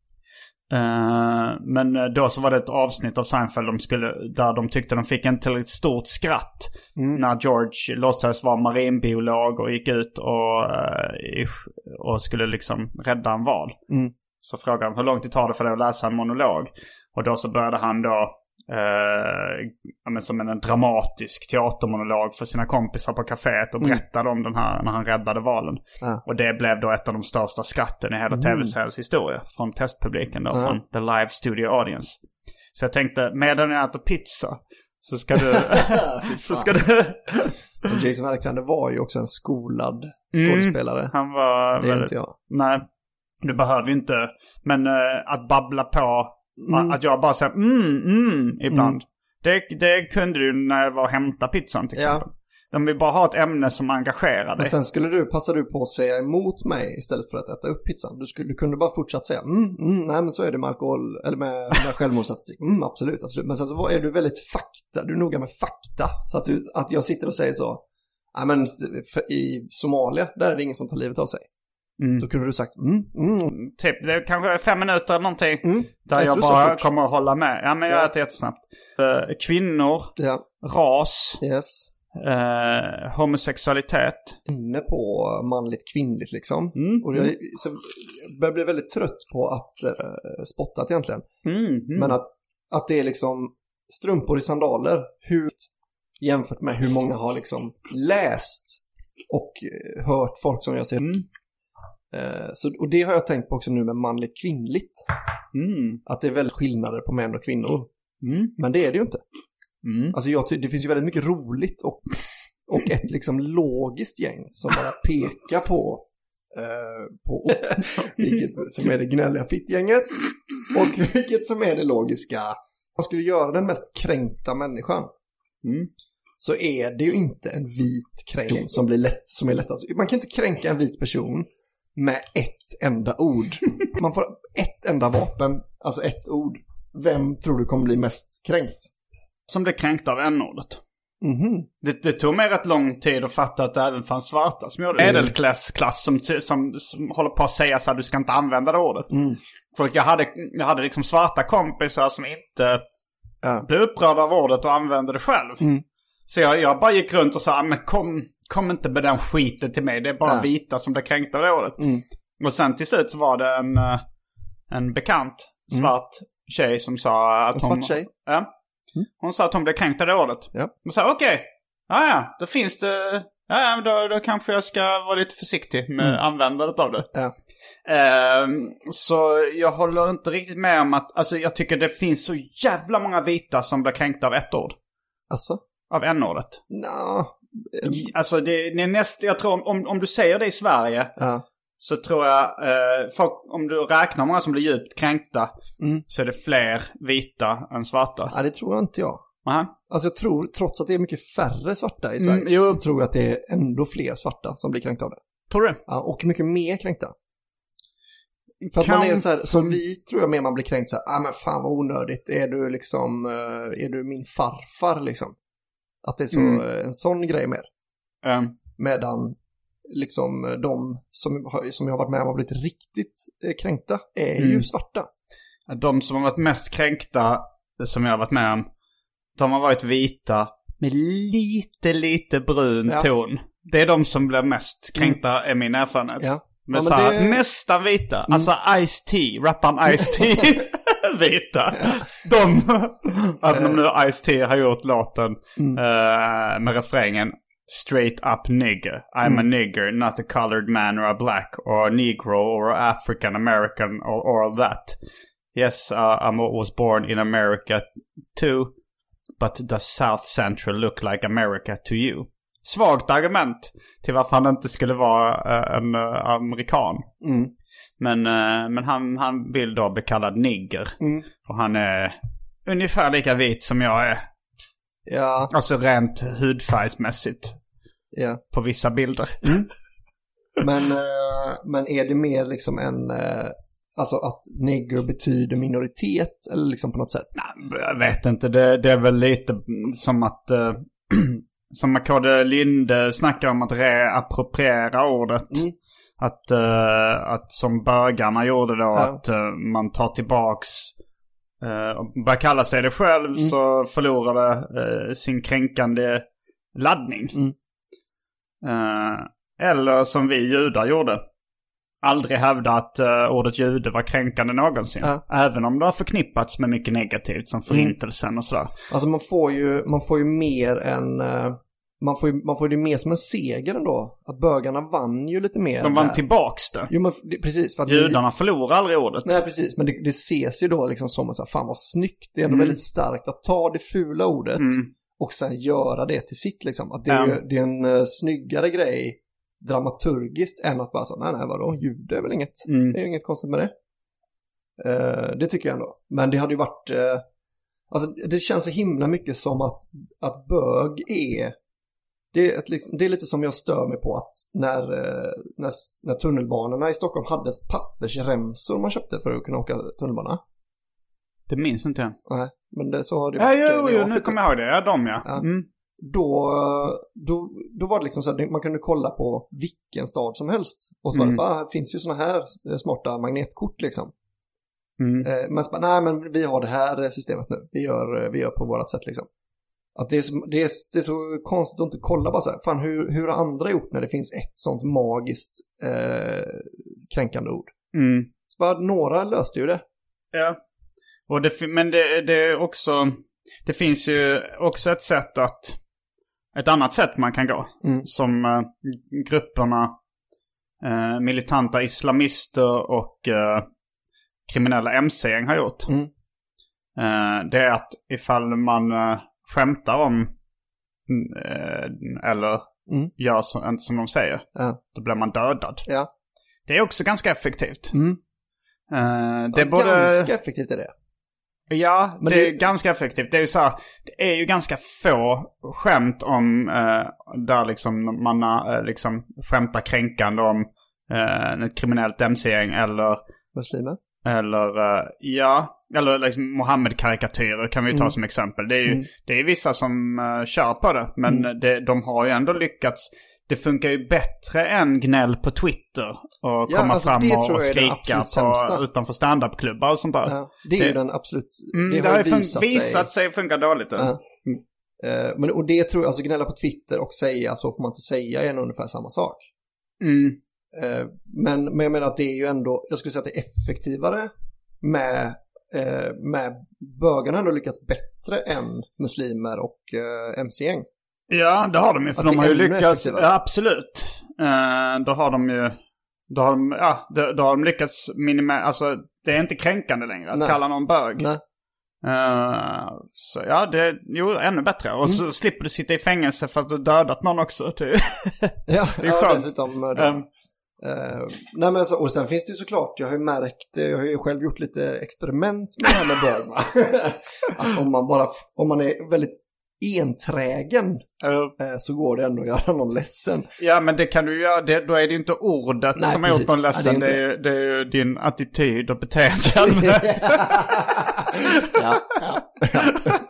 [SPEAKER 9] Uh, men då så var det ett avsnitt av Seinfeld de skulle, där de tyckte de fick en till ett stort skratt.
[SPEAKER 8] Mm.
[SPEAKER 9] När George låtsades vara marinbiolog och gick ut och, uh, i, och skulle liksom rädda en val.
[SPEAKER 8] Mm.
[SPEAKER 9] Så frågade han hur långt det tar det för dig att läsa en monolog. Och då så började han då uh, ja, men som en dramatisk teatermonolog för sina kompisar på kaféet och berättade om den här när han räddade valen.
[SPEAKER 8] Ja.
[SPEAKER 9] Och det blev då ett av de största skatten i hela
[SPEAKER 8] Mm.
[SPEAKER 9] tv-seriens historia från testpubliken då,
[SPEAKER 8] Ja.
[SPEAKER 9] från the live studio audience. Så jag tänkte, medan jag äter pizza så ska du... så ska du...
[SPEAKER 8] Och Jason Alexander var ju också en skolad skådespelare.
[SPEAKER 9] Mm, han var...
[SPEAKER 8] Det är inte jag.
[SPEAKER 9] Nej, du behöver ju inte. Men uh, att babbla på,
[SPEAKER 8] Mm.
[SPEAKER 9] att jag bara säger mm, mm ibland.
[SPEAKER 8] Mm.
[SPEAKER 9] Det, det kunde du när jag var och hämtade pizzan till
[SPEAKER 8] Ja.
[SPEAKER 9] exempel. De vill bara ha ett ämne som engagerar dig.
[SPEAKER 8] Men sen skulle du, passar du på att säga emot mig istället för att äta upp pizzan. Du, skulle, du kunde bara fortsätta säga mm, mm, nej men så är det med alkohol, eller med, med självmordsstatistik. Mm, absolut, absolut. Men sen så var- är du väldigt fakta, du är noga med fakta. Så att, du, att jag sitter och säger så, nej men för, i Somalia, där är det ingen som tar livet av sig.
[SPEAKER 9] Mm.
[SPEAKER 8] Då kunde du sagt mm, mm,
[SPEAKER 9] Typ, det är kanske fem minuter eller någonting.
[SPEAKER 8] mm.
[SPEAKER 9] Där
[SPEAKER 8] Äter
[SPEAKER 9] jag
[SPEAKER 8] du så
[SPEAKER 9] bara
[SPEAKER 8] fort?
[SPEAKER 9] kommer att hålla med. Ja, men jag
[SPEAKER 8] Ja.
[SPEAKER 9] äter jättesnabbt. Uh, kvinnor,
[SPEAKER 8] Ja,
[SPEAKER 9] ras,
[SPEAKER 8] yes.
[SPEAKER 9] uh, homosexualitet.
[SPEAKER 8] Inne på manligt kvinnligt liksom.
[SPEAKER 9] Mm.
[SPEAKER 8] Och jag, så jag börjar bli väldigt trött på att uh, spotta egentligen.
[SPEAKER 9] Mm. Mm.
[SPEAKER 8] Men att, att det är liksom strumpor i sandaler hur, jämfört med hur många har liksom läst och eh, hört folk som jag ser.
[SPEAKER 9] Mm.
[SPEAKER 8] Eh, så, och det har jag tänkt på också nu med manligt kvinnligt.
[SPEAKER 9] Mm.
[SPEAKER 8] Att det är väldigt skillnader på män och kvinnor.
[SPEAKER 9] Mm.
[SPEAKER 8] Men det är det ju inte.
[SPEAKER 9] Mm.
[SPEAKER 8] Alltså jag, ty- det finns ju väldigt mycket roligt och och ett liksom logiskt gäng som bara pekar på, eh, på vilket som är det gnälliga fittgänget och vilket som är det logiska. Man skulle göra den mest kränkta människan. Mm. Så är det ju inte en vit kränk som blir lätt, som är lättast. Man kan inte kränka en vit person med ett enda ord. Man får ett enda vapen, alltså ett ord. Vem tror du kommer bli mest kränkt?
[SPEAKER 9] Som blev kränkt av n-ordet.
[SPEAKER 8] Mm-hmm.
[SPEAKER 9] Det, det tog mig rätt lång tid att fatta att det även fanns svarta som gjorde medelklass klass som, som, som håller på att säga så här, du ska inte använda det ordet. Mm. För jag hade, jag hade liksom svarta kompisar som inte ja. blev upprörda av ordet och använde det själv. Mm. Så jag, jag bara gick runt och sa, men kom, kom inte med den skiten till mig. Det är bara ja. vita som blir kränkta av det ordet. Mm. Och sen till slut så var det en, en bekant svart mm. tjej som sa att
[SPEAKER 8] en
[SPEAKER 9] hon...
[SPEAKER 8] svart tjej?
[SPEAKER 9] Ja. Mm. Hon sa att hon blev kränkt av det ordet.
[SPEAKER 8] Ja.
[SPEAKER 9] Hon sa, okej. Okay. Ja, ja. Då finns det... Ja, då, då kanske jag ska vara lite försiktig med mm. användandet av det.
[SPEAKER 8] Ja.
[SPEAKER 9] Um, så jag håller inte riktigt med om att... Alltså jag tycker det finns så jävla många vita som blir kränkta av ett ord.
[SPEAKER 8] Alltså?
[SPEAKER 9] Av n-ordet.
[SPEAKER 8] No.
[SPEAKER 9] Alltså det, det är näst... Jag tror om, om du säger det i Sverige...
[SPEAKER 8] Ja.
[SPEAKER 9] Så tror jag, eh, folk, om du räknar många som blir djupt kränkta mm. så är det fler vita än svarta.
[SPEAKER 8] Ja, det tror jag inte jag.
[SPEAKER 9] Uh-huh.
[SPEAKER 8] Alltså jag tror, trots att det är mycket färre svarta i Sverige, mm, så tror jag att det är ändå fler svarta som blir kränkta av det.
[SPEAKER 9] Tror du?
[SPEAKER 8] Ja, och mycket mer kränkta. För att kan... man är så här, som vi tror jag mer man blir kränkt så här, ah men fan vad onödigt, är du liksom, uh, är du min farfar liksom? Att det är så, mm. uh, en sån grej mer.
[SPEAKER 9] Mm.
[SPEAKER 8] Medan liksom de som, som jag har varit med om har blivit riktigt eh, kränkta är mm. ju svarta.
[SPEAKER 9] De som har varit mest kränkta som jag har varit med om, de har varit vita med lite, lite brun ja. ton. Det är de som blir mest kränkta mm. är min erfarenhet.
[SPEAKER 8] Ja.
[SPEAKER 9] Men
[SPEAKER 8] ja,
[SPEAKER 9] så här,
[SPEAKER 8] det...
[SPEAKER 9] nästan vita. Mm. Alltså Ice-T, rappan Ice-T vita. De, även om nu Ice-T har gjort låten mm. uh, med refrängen straight up nigger. I'm mm. a nigger, not a colored man or a black or a negro or a African American or, or all that. Yes, uh, I was born in America too, but does South Central look like America to you? Svagt argument till varför han inte skulle vara uh, en uh, amerikan.
[SPEAKER 8] Mm.
[SPEAKER 9] Men, uh, men han, han vill då bli kallad nigger.
[SPEAKER 8] Mm.
[SPEAKER 9] Och han är ungefär lika vit som jag är.
[SPEAKER 8] Ja.
[SPEAKER 9] Alltså rent hudfärgsmässigt.
[SPEAKER 8] Ja.
[SPEAKER 9] På vissa bilder.
[SPEAKER 8] Mm. Men, uh, men är det mer liksom en... Uh, alltså att nigger betyder minoritet? Eller liksom på något sätt?
[SPEAKER 9] Nej, jag vet inte. Det, det är väl lite som att... Uh, som Makode Linde snackar om att reappropriera ordet.
[SPEAKER 8] Mm.
[SPEAKER 9] Att, uh, att som bögarna gjorde då.
[SPEAKER 8] Ja.
[SPEAKER 9] Att uh, man tar tillbaks... Uh, och bara kalla sig det själv mm. så förlorar det uh, sin kränkande laddning.
[SPEAKER 8] Mm.
[SPEAKER 9] Uh, eller som vi judar gjorde. Aldrig hävda att uh, ordet jude var kränkande någonsin.
[SPEAKER 8] Ja.
[SPEAKER 9] Även om det har förknippats med mycket negativt som förintelsen mm. och sådär.
[SPEAKER 8] Alltså man får ju, man får ju mer än... Uh, man får ju, man får ju det mer som en seger ändå. Att bögarna vann ju lite mer.
[SPEAKER 9] De vann
[SPEAKER 8] där.
[SPEAKER 9] Tillbaks det.
[SPEAKER 8] Jo, men det, precis. För att
[SPEAKER 9] Judarna
[SPEAKER 8] vi,
[SPEAKER 9] förlorar aldrig ordet.
[SPEAKER 8] Nej, precis. Men det, det ses ju då liksom som att så här, fan vad snyggt. Det är ändå
[SPEAKER 9] Mm.
[SPEAKER 8] väldigt starkt att ta det fula ordet
[SPEAKER 9] Mm.
[SPEAKER 8] och sen göra det till sitt liksom. Att det är,
[SPEAKER 9] Ja.
[SPEAKER 8] ju, det är en uh, snyggare grej dramaturgiskt än att bara så, nej nej vadå, jude är väl inget.
[SPEAKER 9] Mm.
[SPEAKER 8] Det är inget konstigt med det. Uh, det tycker jag ändå. Men det hade ju varit, uh, alltså det känns så himla mycket som att, att bög är, det är, ett, liksom, det är lite som jag stör mig på att när, uh, när, när tunnelbanorna i Stockholm hade pappersremsor man köpte för att kunna åka tunnelbana.
[SPEAKER 9] Det minns inte jag.
[SPEAKER 8] Nej, men det, så har det
[SPEAKER 9] Ja,
[SPEAKER 8] varit.
[SPEAKER 9] jo, jo, nu kommer jag ihåg det. Ja, de ja.
[SPEAKER 8] Ja.
[SPEAKER 9] Mm.
[SPEAKER 8] Då, då, då var det liksom så att man kunde kolla på vilken stad som helst. Och så var
[SPEAKER 9] Mm.
[SPEAKER 8] det bara, här finns ju såna här smarta magnetkort liksom.
[SPEAKER 9] Mm.
[SPEAKER 8] Eh, men så bara, nej men vi har det här systemet nu. Vi gör, vi gör på vårat sätt liksom. Att det är, så, det, är, det är så konstigt att inte kolla bara så här. Fan, hur, hur har andra gjort när det finns ett sånt magiskt eh, kränkande ord?
[SPEAKER 9] Mm.
[SPEAKER 8] Så bara, några löste ju det.
[SPEAKER 9] Ja. Och det, men det, det är också... Det finns ju också ett sätt att... Ett annat sätt man kan gå.
[SPEAKER 8] Mm.
[SPEAKER 9] Som eh, grupperna eh, militanta islamister och eh, kriminella M C-gäng har gjort.
[SPEAKER 8] Mm.
[SPEAKER 9] Eh, det är att ifall man eh, skämtar om eller mm. gör så, inte som de säger,
[SPEAKER 8] ja.
[SPEAKER 9] då blir man dödad.
[SPEAKER 8] Ja.
[SPEAKER 9] Det är också ganska effektivt.
[SPEAKER 8] Mm.
[SPEAKER 9] Uh, det är
[SPEAKER 8] ja,
[SPEAKER 9] både...
[SPEAKER 8] Ganska effektivt är det.
[SPEAKER 9] Ja,
[SPEAKER 8] men
[SPEAKER 9] det, det är
[SPEAKER 8] det...
[SPEAKER 9] ganska effektivt. Det är ju så här, det är ju ganska få skämt om uh, där liksom man uh, liksom skämtar kränkande om uh, ett kriminellt M C-gäng eller
[SPEAKER 8] muslimer.
[SPEAKER 9] Eller uh, ja, eller liksom Mohammed-karikatyrer kan vi ta mm. som exempel. Det är ju mm. det är vissa som uh, kör på det, men mm. det, de har ju ändå lyckats. Det funkar ju bättre än gnäll på Twitter och ja, komma alltså fram och, och skrika på, utanför stand-up-klubbar och sånt där.
[SPEAKER 8] Ja, det är det, ju den absolut...
[SPEAKER 9] Mm,
[SPEAKER 8] det
[SPEAKER 9] har,
[SPEAKER 8] har
[SPEAKER 9] ju
[SPEAKER 8] visat,
[SPEAKER 9] visat sig, sig funka dåligt.
[SPEAKER 8] Ja. Mm. Uh, men, och det tror jag, alltså gnälla på Twitter och säga så får man inte säga är ungefär samma sak.
[SPEAKER 9] Mm.
[SPEAKER 8] Uh, men, men jag menar att det är ju ändå, jag skulle säga att det är effektivare med, uh, med bögarna har ändå lyckats bättre än muslimer och uh, M C-gäng.
[SPEAKER 9] Ja, det har de ju. För att de har ju lyckats. Ja, absolut. Uh, då har de ju... Då har de, ja, då, då har de lyckats minimera... Alltså, det är inte kränkande längre att Nej. kalla någon bög.
[SPEAKER 8] Nej.
[SPEAKER 9] Uh, så ja, det är ju ännu bättre. Och mm. så slipper du sitta i fängelse för att du dödat någon också. Typ.
[SPEAKER 8] Ja,
[SPEAKER 9] det är
[SPEAKER 8] ja,
[SPEAKER 9] skönt.
[SPEAKER 8] dessutom... Um, Uh, nej men alltså, och sen finns det ju såklart, jag har ju märkt, jag har ju själv gjort lite experiment med det här med bög. Att om man bara, om man är väldigt enträgen uh. uh, så går det ändå att göra någon ledsen.
[SPEAKER 9] Ja, men det kan du göra, det, då är det inte ordet Nej, som har gjort någon ledsen, ja, det, är det, är, det är ju din attityd och beteende.
[SPEAKER 8] ja, ja, ja.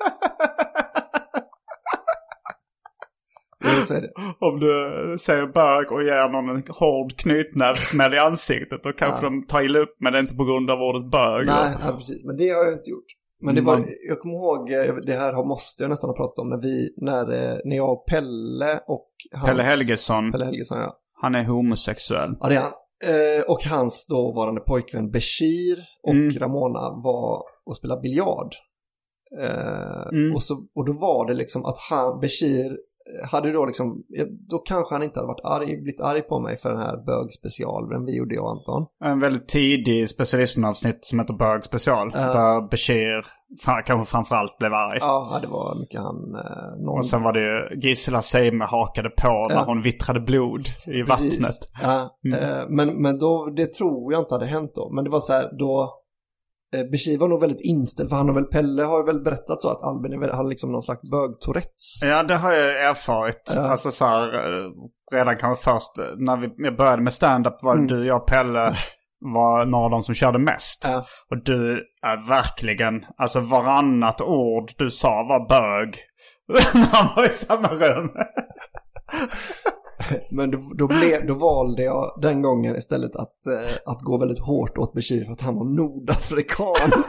[SPEAKER 8] Så är det.
[SPEAKER 9] Om du säger bög och ger någon en hård knytnävssmäll i ansiktet, då kanske ja. de tar illa upp, men det är inte på grund av ordet bög.
[SPEAKER 8] Nej, ja, precis. Men det har jag inte gjort. Men det var, jag kommer ihåg, det här måste jag nästan ha pratat om när vi, när, när jag och Pelle och hans...
[SPEAKER 9] Pelle Helgesson.
[SPEAKER 8] Pelle Helgesson, ja.
[SPEAKER 9] Han är homosexuell.
[SPEAKER 8] Ja, det är han. Och hans dåvarande pojkvän Bashir och mm. Ramona var och spelade biljard. Mm. Och, så, och då var det liksom att han, Bashir hade då liksom, då kanske han inte hade varit arg, blivit arg på mig för den här bögspecialen vi gjorde, jag och Anton.
[SPEAKER 9] En väldigt tidig specialistavsnitt som heter bögspecial, uh, där Bashir kanske framförallt blev arg.
[SPEAKER 8] Ja, det var mycket han... Eh, någon...
[SPEAKER 9] Och sen var det ju Gisela Seime hakade på när uh, hon vittrade blod i precis. vattnet.
[SPEAKER 8] Ja, mm. eh, men, men då, det tror jag inte hade hänt då. Men det var så här, då... Bashir var nog väldigt inställd, för han och väl Pelle har ju väl berättat så att Albin är väl, han liksom någon slags bög-tourettes.
[SPEAKER 9] Ja, det har jag erfarit. Ja. Alltså så här, redan kanske först när vi jag började med stand-up var mm. du, jag och Pelle var några av de som körde mest. Ja. Och du är verkligen, alltså varannat ord du sa var bög när han var i samma rum.
[SPEAKER 8] Men då, då, blev, då valde jag den gången istället att, eh, att gå väldigt hårt åt Bashir för att han var nordafrikan.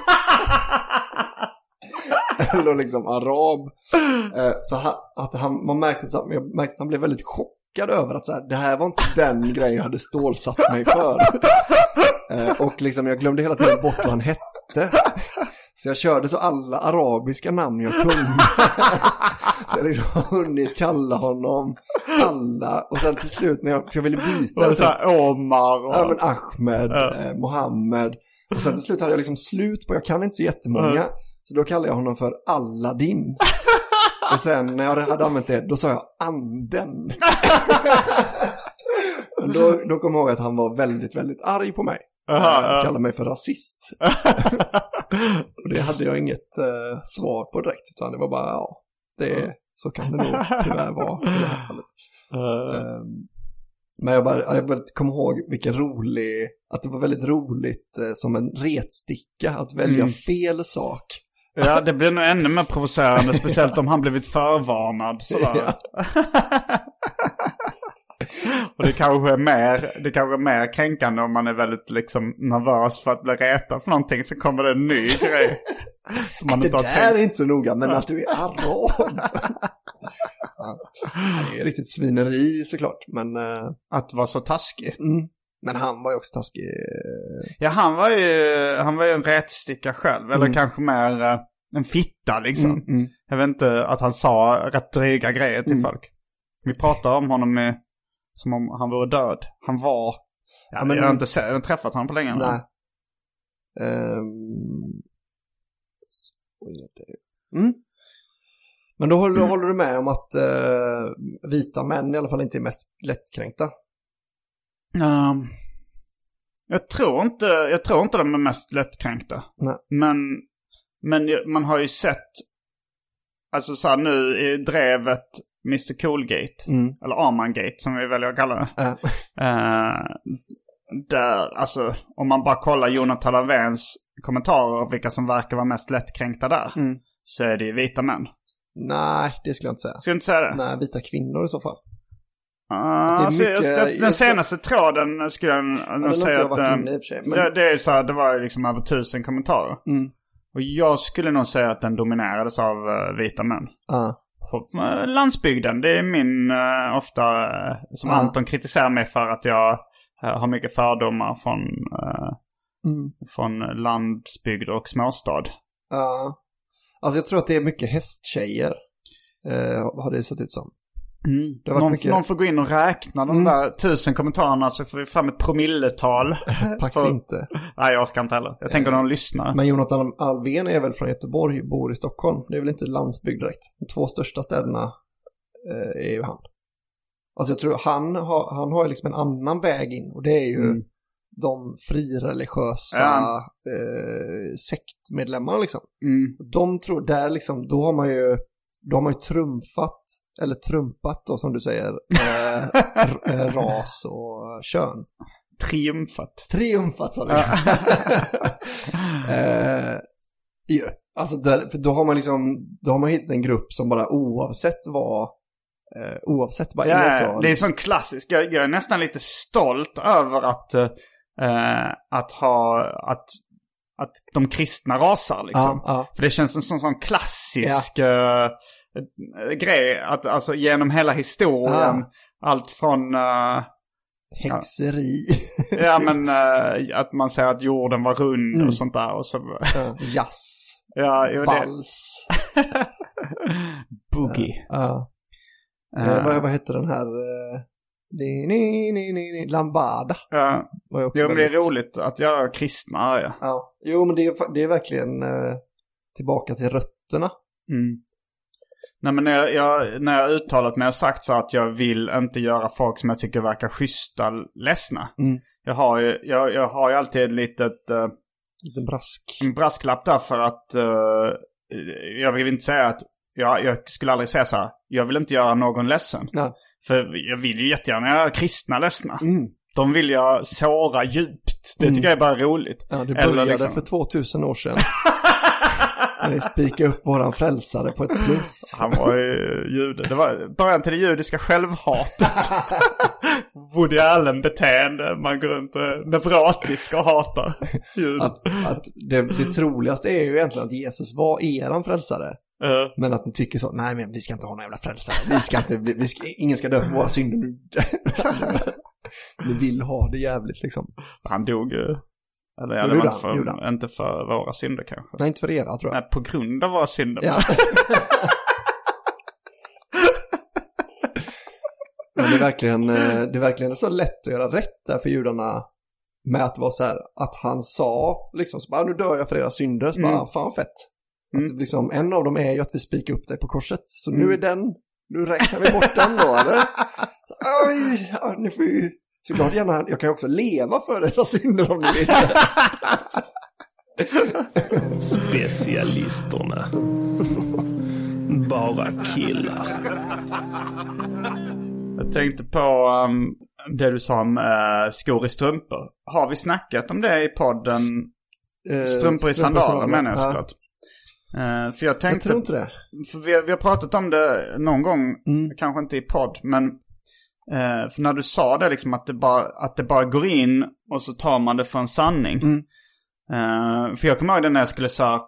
[SPEAKER 8] Eller liksom arab. Eh, så ha, att han, man märkte, så, jag märkte att han blev väldigt chockad över att så här, det här var inte den grejen jag hade stålsatt mig för. eh, och liksom jag glömde hela tiden bort vad han hette. Så jag körde så alla arabiska namn jag kunde. Så jag liksom hunnit kalla honom alla. Och sen till slut när jag, för jag ville byta.
[SPEAKER 9] Och så här, Omar. Och...
[SPEAKER 8] Ja, men Ahmed, ja. eh, Mohammed. Och sen till slut hade jag liksom slut på, jag kan inte så jättemånga. Ja. Så då kallade jag honom för Aladdin. Och sen när jag hade använt det, då sa jag anden. då, då kom jag ihåg att han var väldigt, väldigt arg på mig. Aha, uh, kallade mig för rasist. Och det hade jag inget uh, svar på direkt, utan det var bara, ja, det, så kan det nog tyvärr vara i det här fallet. Uh. Um, men jag bara, jag bara kom ihåg vilken rolig, att det var väldigt roligt uh, som en retsticka att välja mm. fel sak.
[SPEAKER 9] Ja, det blir nog ännu mer provocerande, speciellt om han blivit förvarnad. Sådär. Ja. Och det kanske är mer, det kanske är mer kränkande om man är väldigt liksom nervös för att bli retad för någonting, så kommer det en ny grej.
[SPEAKER 8] Som man det inte har där tänkt. Är inte så noga, men att du är arab. Ja, det är riktigt svineri såklart, men... Uh...
[SPEAKER 9] Att vara så taskig.
[SPEAKER 8] Mm. Men han var ju också taskig.
[SPEAKER 9] Ja, han var ju, han var ju en rätsticka själv, eller mm. kanske mer uh, en fitta liksom. Mm, mm. Jag vet inte, att han sa rätt dryga grejer till mm. folk. Vi pratar om honom med... som om han vore död. Han var... Ja, ja, men jag har inte sett, jag har träffat honom på länge.
[SPEAKER 8] Nej. Um, så är det. Mm. Men då håller, mm. håller du med om att uh, vita män i alla fall inte är mest lättkränkta?
[SPEAKER 9] Um, jag tror inte jag tror inte de är mest lättkränkta.
[SPEAKER 8] Nej.
[SPEAKER 9] Men, men man har ju sett, alltså så här, nu i drevet mister Coolgate,
[SPEAKER 8] mm.
[SPEAKER 9] eller Armangate som vi väljer att kalla det.
[SPEAKER 8] Uh.
[SPEAKER 9] Uh, där, alltså, om man bara kollar Jonathan Alvéns kommentarer och vilka som verkar vara mest lättkränkta där,
[SPEAKER 8] mm.
[SPEAKER 9] så är det ju vita män.
[SPEAKER 8] Nej, det skulle jag inte säga.
[SPEAKER 9] Skulle du inte säga det?
[SPEAKER 8] Nej, vita kvinnor i så fall.
[SPEAKER 9] Uh, alltså, mycket, jag, den jag, senaste jag, tråden skulle jag nog säga att den, i sig, men... det, det är så här, det var liksom över tusen kommentarer.
[SPEAKER 8] Mm.
[SPEAKER 9] Och jag skulle nog säga att den dominerades av uh, vita män.
[SPEAKER 8] Uh.
[SPEAKER 9] På uh, landsbygden, det är min uh, ofta, uh, som uh. Anton kritiserar mig för att jag uh, har mycket fördomar från, uh,
[SPEAKER 8] mm.
[SPEAKER 9] från landsbygd och småstad.
[SPEAKER 8] Ja, uh. Alltså jag tror att det är mycket hästtjejer, uh, har det sett ut som.
[SPEAKER 9] Mm. Det någon, mycket... någon får gå in och räkna de mm. där tusen kommentarerna, så får vi fram ett promilletal.
[SPEAKER 8] Pax
[SPEAKER 9] för...
[SPEAKER 8] inte.
[SPEAKER 9] Nej, jag orkar inte heller. Jag tänker att de lyssnar.
[SPEAKER 8] Men Jonathan Alvén är väl från Göteborg, bor i Stockholm. Det är väl inte landsbygd direkt. De två största städerna eh, är ju han. Alltså jag tror han har, han har liksom en annan väg in. Och det är ju mm. de frireligiösa ja. eh, sektmedlemmarna liksom.
[SPEAKER 9] Mm.
[SPEAKER 8] De tror där liksom, då har man ju, då har man ju trumfat eller trumpat då, som du säger, eh, r- ras och kön.
[SPEAKER 9] Triumfat.
[SPEAKER 8] Triumfat, sa du. eh, ja. Alltså, där, för då har man liksom, då har man hittat en grupp som bara oavsett vad, eh, oavsett vad
[SPEAKER 9] ja,
[SPEAKER 8] är så.
[SPEAKER 9] Det är sån klassisk, jag, jag är nästan lite stolt över att, eh, att ha, att, att de kristna rasar liksom.
[SPEAKER 8] Ja, ja.
[SPEAKER 9] För det känns som en sån, sån klassisk... Ja. Eh, grej att alltså genom hela historien ah. allt från uh,
[SPEAKER 8] häxeri
[SPEAKER 9] ja, ja men uh, att man säger att jorden var rund mm. och sånt där och så
[SPEAKER 8] uh, jazz
[SPEAKER 9] ja, jo,
[SPEAKER 8] vals
[SPEAKER 9] boogie
[SPEAKER 8] uh, uh. Uh, vad, vad heter den här uh, ni, ni, ni, ni, ni, lambada
[SPEAKER 9] ja. Jo, men väldigt... det är roligt att göra kristna ja.
[SPEAKER 8] Ja. Jo men det är, det är verkligen uh, tillbaka till rötterna.
[SPEAKER 9] Mm. Nej, men när jag, jag, när jag uttalat mig och sagt så att jag vill inte göra folk som jag tycker verkar schyssta ledsna.
[SPEAKER 8] Mm.
[SPEAKER 9] Jag har ju, jag, jag har ju alltid ett litet... Uh,
[SPEAKER 8] liten brask.
[SPEAKER 9] En brasklapp där för att uh, jag vill inte säga att jag, jag skulle aldrig säga så här, jag vill inte göra någon ledsen.
[SPEAKER 8] Ja.
[SPEAKER 9] För jag vill ju jättegärna göra kristna ledsna.
[SPEAKER 8] Mm.
[SPEAKER 9] De vill jag såra djupt. Det tycker mm. jag är bara roligt.
[SPEAKER 8] Ja, det började liksom... för tvåtusen år sedan. När vi spikade upp våran frälsare på ett plus.
[SPEAKER 9] Han var ju jude. Det var början till det judiska självhatet. Woody Allen-beteende. Man går runt nevrotisk och hatar jud.
[SPEAKER 8] Att, att det, det troligaste är ju egentligen att Jesus var eran frälsare.
[SPEAKER 9] Uh.
[SPEAKER 8] Men att ni tycker så, nej men vi ska inte ha några jävla frälsare. Vi ska inte, vi ska, ingen ska dö för våra synder nu. Vi vill ha det jävligt liksom.
[SPEAKER 9] Han dog ju. Eller ja, det var inte för, inte för våra synder kanske.
[SPEAKER 8] Nej, inte för era tror jag.
[SPEAKER 9] Nej, på grund av våra synder.
[SPEAKER 8] Ja. Men det är verkligen det är verkligen så lätt att göra rätt där för judarna med att vara så här, att han sa liksom så bara, nu dör jag för era synder. Så bara, mm. fan fett.
[SPEAKER 9] Mm.
[SPEAKER 8] Att liksom, en av dem är ju att vi spikar upp dig på korset. Så nu är den, nu räknar vi bort den då, eller? Så, oj, ja, nu får vi såklart gärna, jag kan också leva för era synder om ni vill.
[SPEAKER 7] Specialisterna. Bara killar.
[SPEAKER 9] Jag tänkte på um, det du sa om uh, skor i strumpor. Har vi snackat om det i podden? S- uh, strumpor i sandaler menar jag såklart. Uh, för jag tänkte,
[SPEAKER 8] jag tror inte det.
[SPEAKER 9] För vi, vi har pratat om det någon gång,
[SPEAKER 8] mm.
[SPEAKER 9] kanske inte i podd, men uh, för när du sa det liksom att det, bara, att det bara går in och så tar man det för en sanning.
[SPEAKER 8] Mm.
[SPEAKER 9] Uh, för jag kommer ihåg det när jag skulle säga.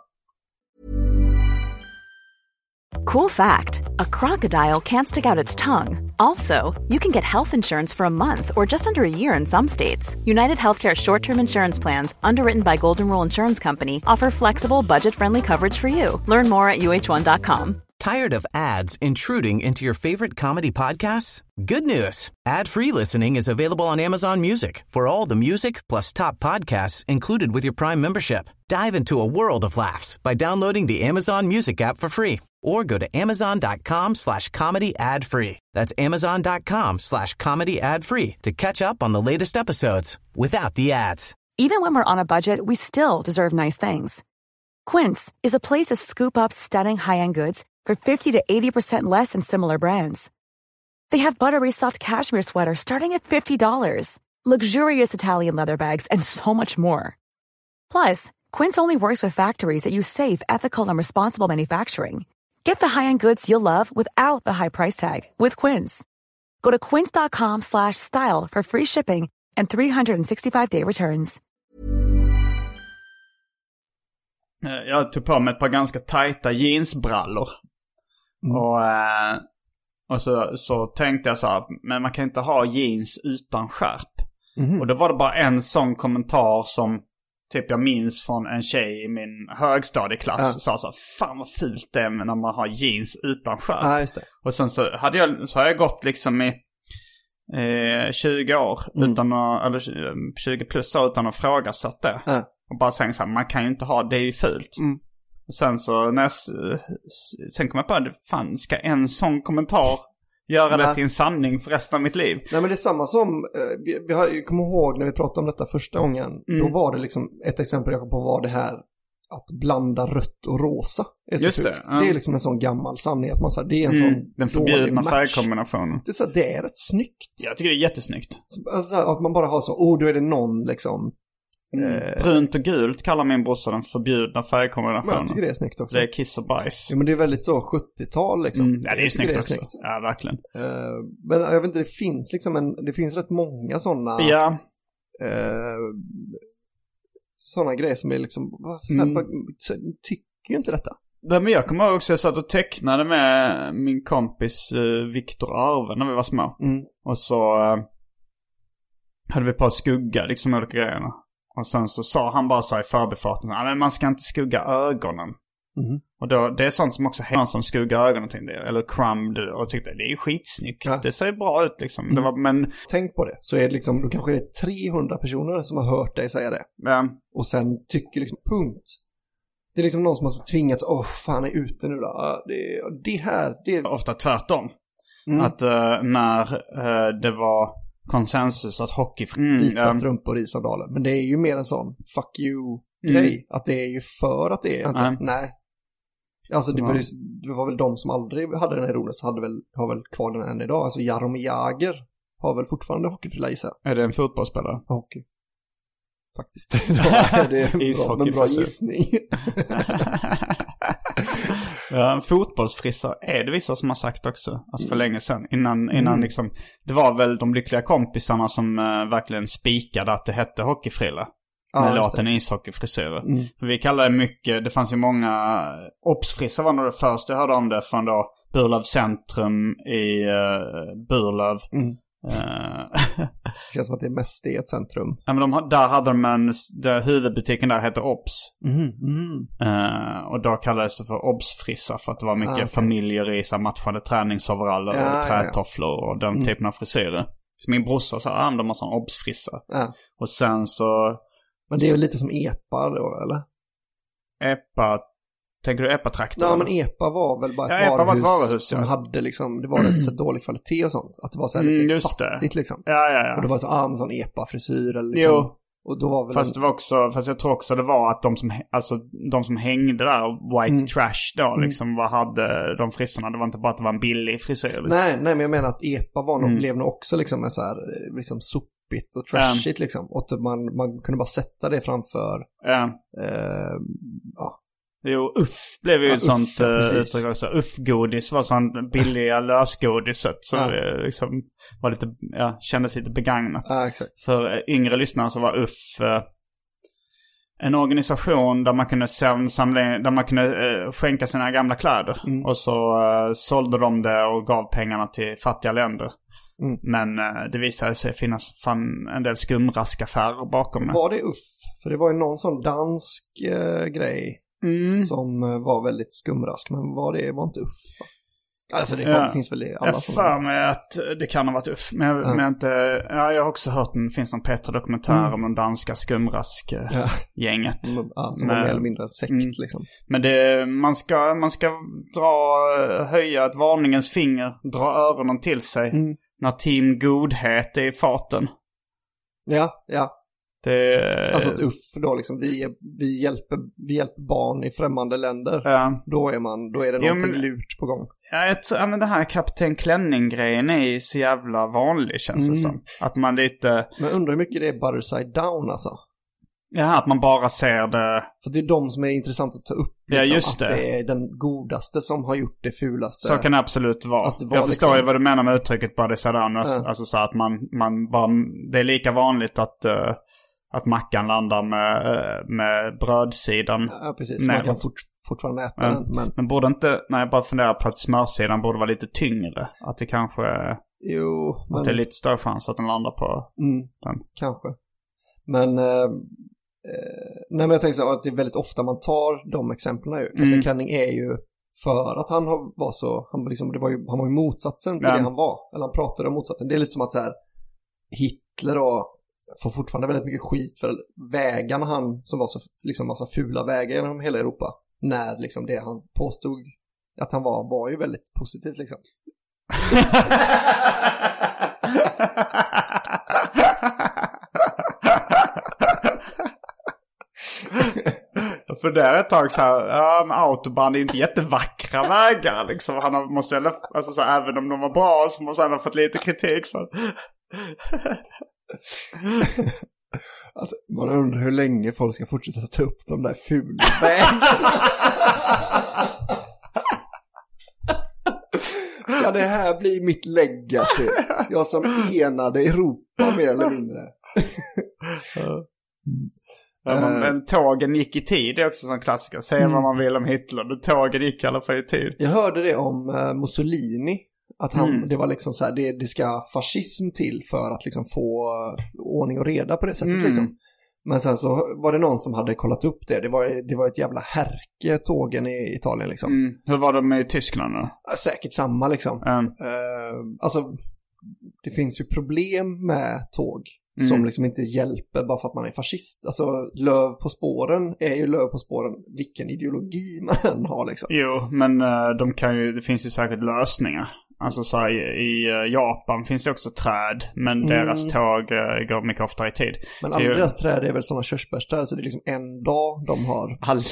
[SPEAKER 1] Cool fact, a crocodile can't stick out its tongue. Also, you can get health insurance for a month or just under a year in some states. United Healthcare short-term insurance plans, underwritten by Golden Rule Insurance Company, offer flexible, budget-friendly coverage for you. Learn more at U H one dot com.
[SPEAKER 5] Tired of ads intruding into your favorite comedy podcasts? Good news. Ad-free listening is available on Amazon Music for all the music plus top podcasts included with your Prime membership. Dive into a world of laughs by downloading the Amazon Music app for free or go to amazon.com slash comedy ad free. That's amazon.com slash comedy ad free to catch up on the latest episodes without the ads.
[SPEAKER 10] Even when we're on a budget, we still deserve nice things. Quince is a place to scoop up stunning high-end goods for fifty to eighty percent less than similar brands. They have buttery soft cashmere sweaters starting at fifty dollars, luxurious Italian leather bags, and so much more. Plus, Quince only works with factories that use safe, ethical, and responsible manufacturing. Get the high-end goods you'll love without the high price tag with Quince. Go to quince.com slash style for free shipping and three sixty-five day returns.
[SPEAKER 9] Jag tog på mig ett par ganska tajta jeansbrallor. Mm. Och, eh, och så, så tänkte jag så här, men man kan inte ha jeans utan skärp. Mm. Och då var det bara en sån kommentar som typ jag minns från en tjej i min högstadieklass. Ja. Sa så här, fan vad fult det är när man har jeans utan skärp.
[SPEAKER 8] Ja, just det.
[SPEAKER 9] Och sen så, hade jag, så har jag gått liksom i eh, tjugo år mm. utan att, eller tjugo plus år utan att frågasätta det. Ja. Och bara säga så här, man kan ju inte ha det, är ju fult. Mm. Och sen så när jag, sen kom jag på det, fan ska en sån kommentar göra Nej. det till en sanning för resten av mitt liv?
[SPEAKER 8] Nej, men det är samma som, vi, vi har ju kommit ihåg när vi pratade om detta första gången. Mm. Då var det liksom, ett exempel jag kom på var det här att blanda rött och rosa. Är så Just det. Ja. Det är liksom en sån gammal sanning att man säger, det är en mm. sån
[SPEAKER 9] den förbjudna färgkombinationen.
[SPEAKER 8] Det är så, det är rätt snyggt.
[SPEAKER 9] Jag tycker det är jättesnyggt.
[SPEAKER 8] Alltså, att man bara har så, oh, då är det någon liksom.
[SPEAKER 9] Mm. Brunt och gult kallar min brorsa den förbjudna färgkombinationen.
[SPEAKER 8] Jag tycker det är snyggt också.
[SPEAKER 9] Det är kiss och bajs.
[SPEAKER 8] Ja, men det är väldigt så sjuttiotal liksom.
[SPEAKER 9] Mm. Ja, det är snyggt det är också. Snyggt. Ja, verkligen.
[SPEAKER 8] Uh, men jag vet inte, det finns liksom en, det finns rätt många sådana
[SPEAKER 9] ja.
[SPEAKER 8] uh, sådana grejer som är liksom, så här, mm. bara, så, tycker ju inte detta.
[SPEAKER 9] Ja, men jag kommer också, jag satt och tecknade med min kompis uh, Viktor Arve när vi var små. Mm. Och så uh, hade vi på skugga liksom olika grejerna. Och sen så sa han bara så här i förbifarten, men man ska inte skugga ögonen. Mm. Och då, det är sånt som också han som skuggar ögonen till det. Eller Crumb och tyckte det är ju skitsnyggt. Ja. Det ser bra ut liksom. Mm. Det var, men...
[SPEAKER 8] Tänk på det. Så är det liksom, då kanske det är trehundra personer som har hört dig säga det.
[SPEAKER 9] Ja.
[SPEAKER 8] Och sen tycker liksom, punkt. Det är liksom någon som har tvingats, åh oh, fan är ute nu då. Det, det här, det är...
[SPEAKER 9] Ofta tvärtom. Mm. Att uh, när uh, det var konsensus att hockey...
[SPEAKER 8] Mm, vita um... strumpor i sandaler. Men det är ju mer en sån fuck you-grej. Mm. Att det är ju för att det är... Inte, mm. Nej. Alltså det, ja. var, det var väl de som aldrig hade den här rolen så hade väl, har väl kvar den än idag. Alltså Jaromir Jagr har väl fortfarande hockeyfrilla i sig.
[SPEAKER 9] Är det en fotbollsspelare?
[SPEAKER 8] Hockey. Faktiskt. Ja, det är en bra, en bra gissning.
[SPEAKER 9] Ja, en fotbollsfrissa är det vissa som har sagt också. Alltså för mm. länge sedan. Innan, innan mm. liksom, det var väl de lyckliga kompisarna som uh, verkligen spikade att det hette hockeyfrilla. Ja, med låten ishockeyfrisyrer. Mm. Vi kallar det mycket, det fanns ju många, Obsfrissa var nog det första jag hörde om det från då Burlöv centrum i uh, Burlöv. Mm. Uh,
[SPEAKER 8] det känns som att det är mest i ett centrum.
[SPEAKER 9] Ja, men de, där hade de en, där huvudbutiken där heter Obs.
[SPEAKER 8] Mm. Mm.
[SPEAKER 9] Uh, och då kallades det för Obsfrissa för att det var mycket ah, okay. familjer i så här, matchande träningsoveraller ja, och trätofflor ja, ja. och den mm. typen av frisyrer. Så min brorsa sa att de har sån Obsfrissa. Ja. Och sen så...
[SPEAKER 8] Men det är ju lite som epa då, eller?
[SPEAKER 9] Epa, tänker du epa-traktor?
[SPEAKER 8] Ja, men epa var väl bara ett
[SPEAKER 9] ja,
[SPEAKER 8] varuhus,
[SPEAKER 9] varuhus
[SPEAKER 8] som ja. hade liksom, det var rätt så dålig kvalitet och sånt. Att det var så här lite mm, fattigt liksom.
[SPEAKER 9] Ja, ja, ja.
[SPEAKER 8] Och det var så, ah, en sån epa-frisyr eller liksom.
[SPEAKER 9] Jo.
[SPEAKER 8] Och då var väl
[SPEAKER 9] fast
[SPEAKER 8] en...
[SPEAKER 9] det var också, fast jag tror också det var att de som, alltså de som hängde där, white mm. trash då, mm. liksom, vad hade de frissorna? Det var inte bara att det var en billig frisyr. Liksom.
[SPEAKER 8] Nej, nej, men jag menar att epa var nog, mm. blev nog också liksom en så här, liksom sopigt och trashigt um. liksom. Och man, man kunde bara sätta det framför.
[SPEAKER 9] Um.
[SPEAKER 8] Eh, ja.
[SPEAKER 9] Jo, uff blev ju ja, ett sånt uttryck också. Uff-godis var sånt billiga lösgodiset. Så ja. det liksom var lite, ja, kändes lite begagnat.
[SPEAKER 8] Ja, exakt.
[SPEAKER 9] För yngre lyssnare så var Uff eh, en organisation där man kunde samla, där man kunde eh, skänka sina gamla kläder. Mm. Och så eh, sålde de det och gav pengarna till fattiga länder. Mm. Men eh, det visade sig finnas fan en del skumraskaffärer bakom det.
[SPEAKER 8] Var det Uff? För det var ju någon sån dansk eh, grej. Mm. Som var väldigt skumrask. Men var det var inte Uff, va? Alltså det
[SPEAKER 9] ja.
[SPEAKER 8] finns väl i alla.
[SPEAKER 9] Jag för mig att det kan ha varit Uff. Men, jag, ja. men inte, ja, jag har också hört en, finns någon Petra-dokumentär mm. om den danska skumrask-gänget.
[SPEAKER 8] Ja. Ja, som var mer eller mindre en sekt mm. liksom.
[SPEAKER 9] Men det, man, ska, man ska dra, höja ett varningens finger, dra öronen till sig mm. när team godhet är i farten.
[SPEAKER 8] Ja, ja.
[SPEAKER 9] Det...
[SPEAKER 8] Alltså ett Uff då liksom, vi, vi, hjälper, vi hjälper barn i främmande länder.
[SPEAKER 9] Ja.
[SPEAKER 8] Då är man, då är det någonting jo, men, lurt på gång.
[SPEAKER 9] Ja, jag tror, ja, men det här Kapten Klänning-grejen är så jävla vanlig, känns mm. det som. Att man lite...
[SPEAKER 8] Men undrar hur mycket det är Butterside Down alltså.
[SPEAKER 9] Ja, att man bara ser det...
[SPEAKER 8] För det är de som är intressant att ta upp. Liksom,
[SPEAKER 9] ja, just det.
[SPEAKER 8] Att det är den godaste som har gjort det fulaste.
[SPEAKER 9] Så kan det absolut vara. Att det var, jag förstår liksom... ju vad du menar med uttrycket Butterside Down. Alltså, ja. alltså så att man, man bara... Det är lika vanligt att... Uh, att mackan landar med, med brödsidan.
[SPEAKER 8] Ja, precis. Man kan fort, fortfarande äta ja. den. Men...
[SPEAKER 9] men borde inte, när jag bara funderar på att smörsidan borde vara lite tyngre. Att det kanske
[SPEAKER 8] jo, men...
[SPEAKER 9] att det är lite större chans att den landar på
[SPEAKER 8] mm,
[SPEAKER 9] den.
[SPEAKER 8] Kanske. Men, eh, nej, men jag tänker så att det är väldigt ofta man tar de exemplen ju. Kapten mm. Klänning är ju för att han var så, han, liksom, det var ju, han var ju motsatsen till ja. det han var. Eller han pratade om motsatsen. Det är lite som att så här, Hitler och får fortfarande väldigt mycket skit för vägarna han som var så liksom massa fula vägar genom hela Europa när liksom det han påstod att han var var ju väldigt positivt liksom.
[SPEAKER 9] För det är ett tag så här, ja, men autobahn är inte jättevackra vägar liksom. Han har, måste ändå, alltså så här, även om de var bra så måste han ha fått lite kritik för.
[SPEAKER 8] Att man undrar hur länge folk ska fortsätta ta upp de där fula vägarna. Ska det här bli mitt legacy? Jag som enade Europa mer eller mindre.
[SPEAKER 9] Ja, men, men tågen gick i tid, det är också en klassiker. Säg mm. vad man vill om Hitler, men tågen gick i alla fall i tid.
[SPEAKER 8] Jag hörde det om uh, Mussolini. Att han, mm. det var liksom så här, det, det ska fascism till för att liksom få ordning och reda på det sättet mm. liksom. Men sen så var det någon som hade kollat upp det. Det var, det var ett jävla härke tågen i Italien liksom.
[SPEAKER 9] Mm. Hur var de i Tyskland då?
[SPEAKER 8] Säkert samma liksom.
[SPEAKER 9] Mm.
[SPEAKER 8] Uh, alltså, det finns ju problem med tåg mm. som liksom inte hjälper bara för att man är fascist. Alltså, löv på spåren är ju löv på spåren vilken ideologi man än har liksom.
[SPEAKER 9] Jo, men uh, de kan ju, det finns ju säkert lösningar. Alltså så här, i, i Japan finns det också träd, men mm. deras tåg uh, går mycket oftare i tid.
[SPEAKER 8] Men alla ju... deras träd är väl sådana körsbärsträd, så det är liksom en dag de har...
[SPEAKER 9] Alla.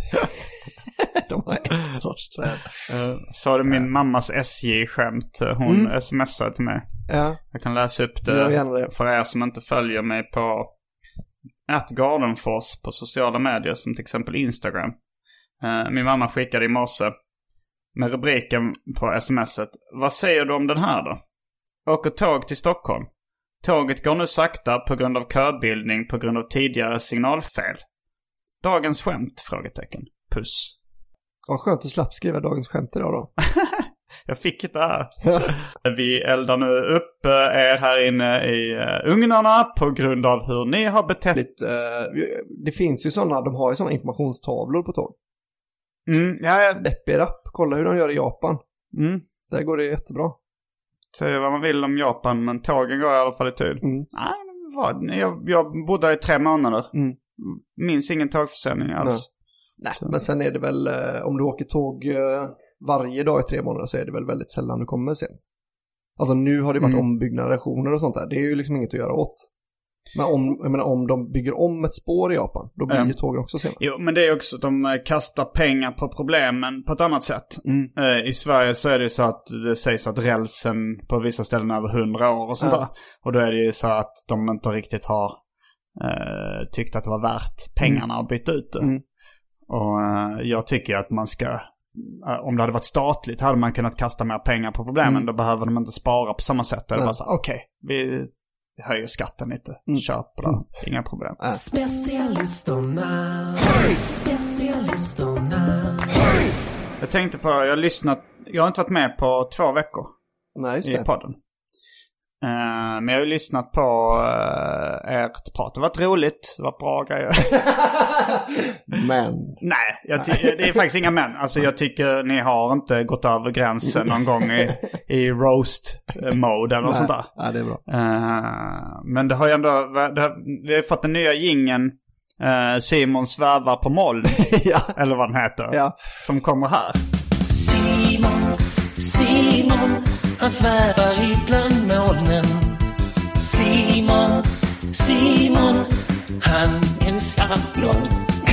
[SPEAKER 8] De har en sorts träd.
[SPEAKER 9] Uh, så har du min uh. mammas S J-skämt. Hon mm. smsade till mig.
[SPEAKER 8] Ja.
[SPEAKER 9] Jag kan läsa upp det, det för er som inte följer mig på at Gardenfors på sociala medier, som till exempel Instagram. Uh, min mamma skickade i morse med rubriken på smset: vad säger du om den här då? Åker tåg till Stockholm. Tåget går nu sakta på grund av köbildning på grund av tidigare signalfel. Dagens skämt? Frågetecken. Puss.
[SPEAKER 8] Ja, skönt att slapp skriva dagens skämt idag då.
[SPEAKER 9] Jag fick det här. Vi eldar nu upp er här inne i ugnarna på grund av hur ni har betett.
[SPEAKER 8] Lite, det finns ju sådana, de har ju sådana informationstavlor på tåg.
[SPEAKER 9] Mm, ja, ja.
[SPEAKER 8] Deppirapp, kolla hur de gör i Japan.
[SPEAKER 9] Mm.
[SPEAKER 8] Där går det jättebra.
[SPEAKER 9] Säger vad man vill om Japan, men tågen går i alla fall i tid.
[SPEAKER 8] Mm.
[SPEAKER 9] Nej, vad? Jag, jag bodde i tre månader.
[SPEAKER 8] Mm.
[SPEAKER 9] Minns ingen tågförsäljning alls.
[SPEAKER 8] Nej, Nej men sen är det väl, om du åker tåg varje dag i tre månader så är det väl väldigt sällan du kommer sent. Alltså nu har det varit mm. ombyggnationer och sånt där. Det är ju liksom inget att göra åt. Men om, jag menar, om de bygger om ett spår i Japan, då blir mm. ju tågen också senare.
[SPEAKER 9] Jo, men det är också att de kastar pengar på problemen på ett annat sätt.
[SPEAKER 8] Mm.
[SPEAKER 9] I Sverige så är det så att det sägs att rälsen på vissa ställen är över hundra år och sånt ja. där. Och då är det ju så att de inte riktigt har eh, tyckt att det var värt pengarna mm. att byta ut det.
[SPEAKER 8] Mm.
[SPEAKER 9] Och eh, jag tycker att man ska, eh, om det hade varit statligt hade man kunnat kasta mer pengar på problemen. Mm. Då behöver de inte spara på samma sätt. Det är bara så, okej, okay, vi... höjer skatten lite. Mm. Köper det. Mm. Inga problem.
[SPEAKER 8] Äh.
[SPEAKER 11] Specialisterna. Specialisterna.
[SPEAKER 9] Jag tänkte på, jag har lyssnat, jag har inte varit med på två veckor.
[SPEAKER 8] Nej, just
[SPEAKER 9] i
[SPEAKER 8] det.
[SPEAKER 9] podden. Uh, men jag har ju lyssnat på uh, ert prat. Det var roligt. Det var bra grejer.
[SPEAKER 8] Men.
[SPEAKER 9] Nej, jag ty- det är faktiskt inga men. Alltså jag tycker ni har inte gått över gränsen någon gång i, i roast-mode eller något sånt där.
[SPEAKER 8] Ja, det är bra.
[SPEAKER 9] Uh, men det har ju ändå... Det har, vi har fått den nya jingeln uh, Simon svävar på moln.
[SPEAKER 8] Ja.
[SPEAKER 9] Eller vad den heter.
[SPEAKER 8] Ja.
[SPEAKER 9] Som kommer här.
[SPEAKER 11] Simon, Simon, han svävar ibland molnen. Simon, Simon, han älskar någon.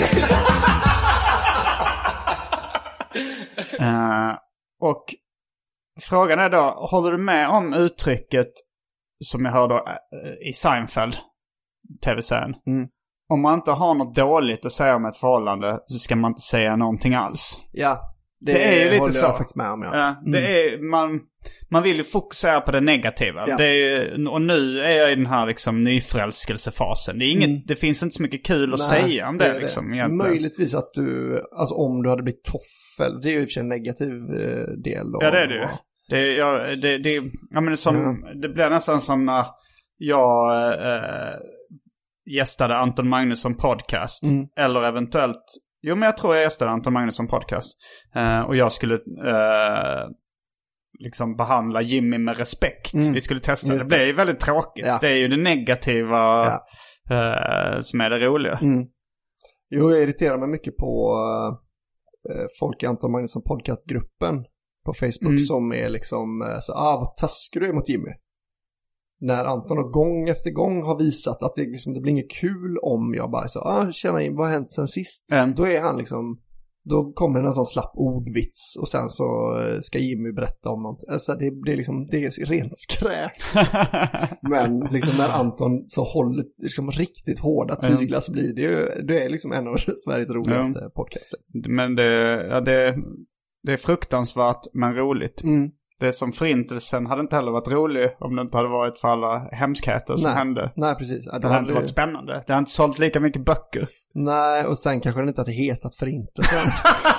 [SPEAKER 9] uh, och frågan är då, håller du med om uttrycket som jag hörde uh, i Seinfeld, tv-serien?
[SPEAKER 8] Mm.
[SPEAKER 9] Om man inte har något dåligt att säga om ett förhållande så ska man inte säga någonting alls.
[SPEAKER 8] Ja, det,
[SPEAKER 9] det är ju lite
[SPEAKER 8] håller
[SPEAKER 9] så.
[SPEAKER 8] Jag faktiskt med om. Ja.
[SPEAKER 9] Ja, det
[SPEAKER 8] mm.
[SPEAKER 9] är, man, man vill ju fokusera på det negativa.
[SPEAKER 8] Ja.
[SPEAKER 9] Det är, och nu är jag i den här liksom nyförälskelsefasen. Det, är inget,
[SPEAKER 8] mm.
[SPEAKER 9] det finns inte så mycket kul att
[SPEAKER 8] Nej,
[SPEAKER 9] säga om det, det liksom.
[SPEAKER 8] Det. Möjligtvis att du, alltså om du hade blivit toffel, det är ju i och för sig en negativ eh, del. Av,
[SPEAKER 9] ja, det är det ju. Det, ja, det, det, ja, men som, ja. det blir nästan som när jag äh, gästade Anton Magnusson podcast. Mm. Eller eventuellt, jo men jag tror jag gästade Anton Magnusson podcast. Uh, och jag skulle uh, liksom behandla Jimmy med respekt. Mm. Vi skulle testa. Just det. Det blev ju väldigt tråkigt. Ja. Det är ju det negativa ja. uh, som är det roliga.
[SPEAKER 8] Mm. Jo, jag irriterar mig mycket på uh, folk i Anton Magnusson podcastgruppen på Facebook mm. som är liksom uh, så, ah vad taskig du är mot Jimmy. När Anton och gång efter gång har visat att det, liksom, det blir inget kul om jag bara så, ah, tjena in, vad har hänt sen sist? Mm. Då är han liksom, då kommer det en sån slapp ordvits och sen så ska Jimmy berätta om något. Alltså det, det är liksom, det är rent skräp. Men liksom när Anton så håller liksom riktigt hårda tyglar mm. så blir det ju, det är liksom en av Sveriges roligaste mm. podcaster.
[SPEAKER 9] Men det, ja, det, det är fruktansvärt men roligt. Mm. Det som förintelsen hade inte heller varit rolig om det inte hade varit för alla hemskheter som
[SPEAKER 8] nej,
[SPEAKER 9] hade.
[SPEAKER 8] Nej, precis. Ja, det,
[SPEAKER 9] det hade inte varit spännande. Det har inte sålt lika mycket böcker.
[SPEAKER 8] Nej, och sen kanske det inte hade hetat förintelsen.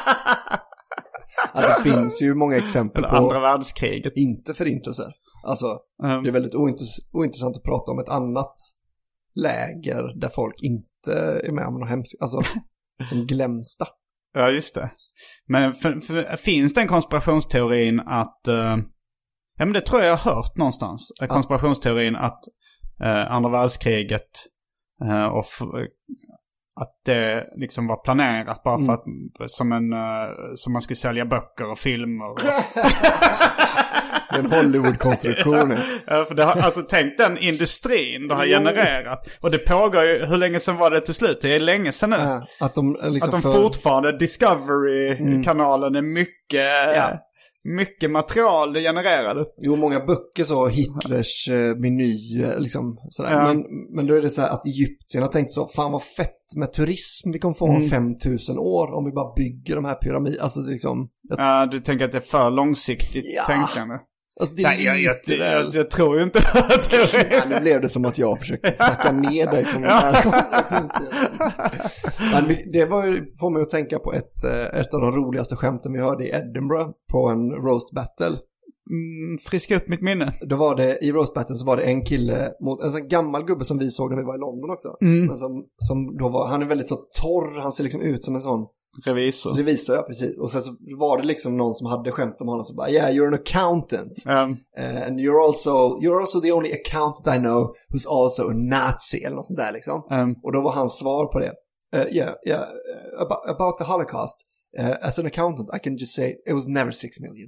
[SPEAKER 8] Att det finns ju många exempel på
[SPEAKER 9] andra världskriget.
[SPEAKER 8] Inte förintelser. Alltså, mm. det är väldigt ointress- ointressant att prata om ett annat läger där folk inte är med om något hemskt. Alltså, som glömsta.
[SPEAKER 9] Ja, just det. Men för, för, finns det en konspirationsteorin att... Uh, ja, men det tror jag jag har hört någonstans. Att? Konspirationsteorin att uh, andra världskriget uh, och f- att det liksom var planerat bara för mm. att som, en, uh, som man skulle sälja böcker och filmer. Och
[SPEAKER 8] en Hollywood-konstruktion.
[SPEAKER 9] Ja, för det har, alltså tänk den industrin det har genererat. Och det pågår ju, hur länge sedan var det till slut? Det är länge sedan nu.
[SPEAKER 8] Ja, att de, liksom
[SPEAKER 9] att de
[SPEAKER 8] för...
[SPEAKER 9] fortfarande, Discovery-kanalen är mycket, ja. mycket material det genererade.
[SPEAKER 8] Jo, många böcker så, Hitlers eh, meny, liksom sådär. Ja. Men, men då är det så här att Egypten har tänkt så, fan vad fett med turism vi kommer få om mm. femtusen år om vi bara bygger de här pyramiderna. Alltså det liksom...
[SPEAKER 9] Jag... Ja, du tänker att det är för långsiktigt ja. tänkande.
[SPEAKER 8] Alltså, det är Nej, jag,
[SPEAKER 9] jag, jag, jag tror ju inte att det är
[SPEAKER 8] det. Nu blev det som att jag försökte snacka ner dig från den här Men det var ju, får mig att tänka på ett, ett av de roligaste skämten vi hörde i Edinburgh på en roast battle.
[SPEAKER 9] Mm, friska upp mitt minne.
[SPEAKER 8] Då var det, i roast battle så var det en kille mot en sån gammal gubbe som vi såg när vi var i London också. Mm. Men som, som då var, han är väldigt så torr, han ser liksom ut som en sån
[SPEAKER 9] Revisor.
[SPEAKER 8] Revisor, ja precis. Och sen så var det liksom någon som hade skämt om honom så bara, yeah, you're an accountant. Um, uh, and you're also, you're also the only accountant I know who's also a Nazi, eller något sånt där liksom. Um, och då var hans svar på det. Uh, yeah, yeah, uh, about, about the Holocaust. Uh, as an accountant, I can just say it was never six million.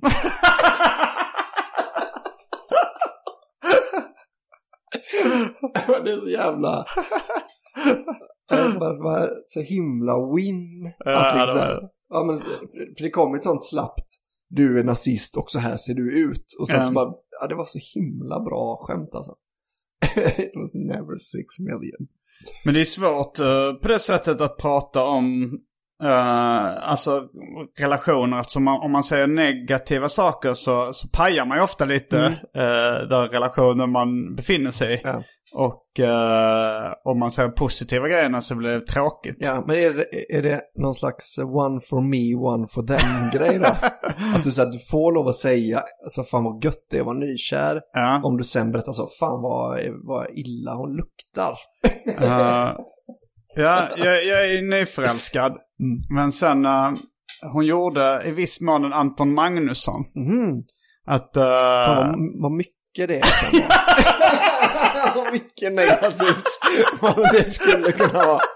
[SPEAKER 8] Det är så jävla... Det var så himla win.
[SPEAKER 9] Ja,
[SPEAKER 8] att liksom,
[SPEAKER 9] det var...
[SPEAKER 8] ja, men, för det kom ett sånt slappt, du är nazist och så här ser du ut. Och sen um... så bara, ja, det var så himla bra skämt alltså. It was never six million.
[SPEAKER 9] Men det är svårt uh, på det sättet att prata om Uh, alltså relationer, eftersom man, om man säger negativa saker så, så pajar man ju ofta lite mm. uh, där relationer man befinner sig i. Ja. Och uh, om man säger positiva grejerna så blir det tråkigt.
[SPEAKER 8] Ja, men är det, är det någon slags one for me, one for them grej då? Att du, så att du får lov att säga alltså, fan vad gött det är att vara nykär. Ja. Om du sen berättar så, fan vad, vad illa hon luktar.
[SPEAKER 9] uh, ja, jag, jag är nyförälskad. Mm. Men sen uh, hon gjorde i viss mån en Anton Magnusson.
[SPEAKER 8] Mm.
[SPEAKER 9] Att... Uh,
[SPEAKER 8] fan, vad, vad mycket det är. Vad mycket negativt vad det skulle kunna vara.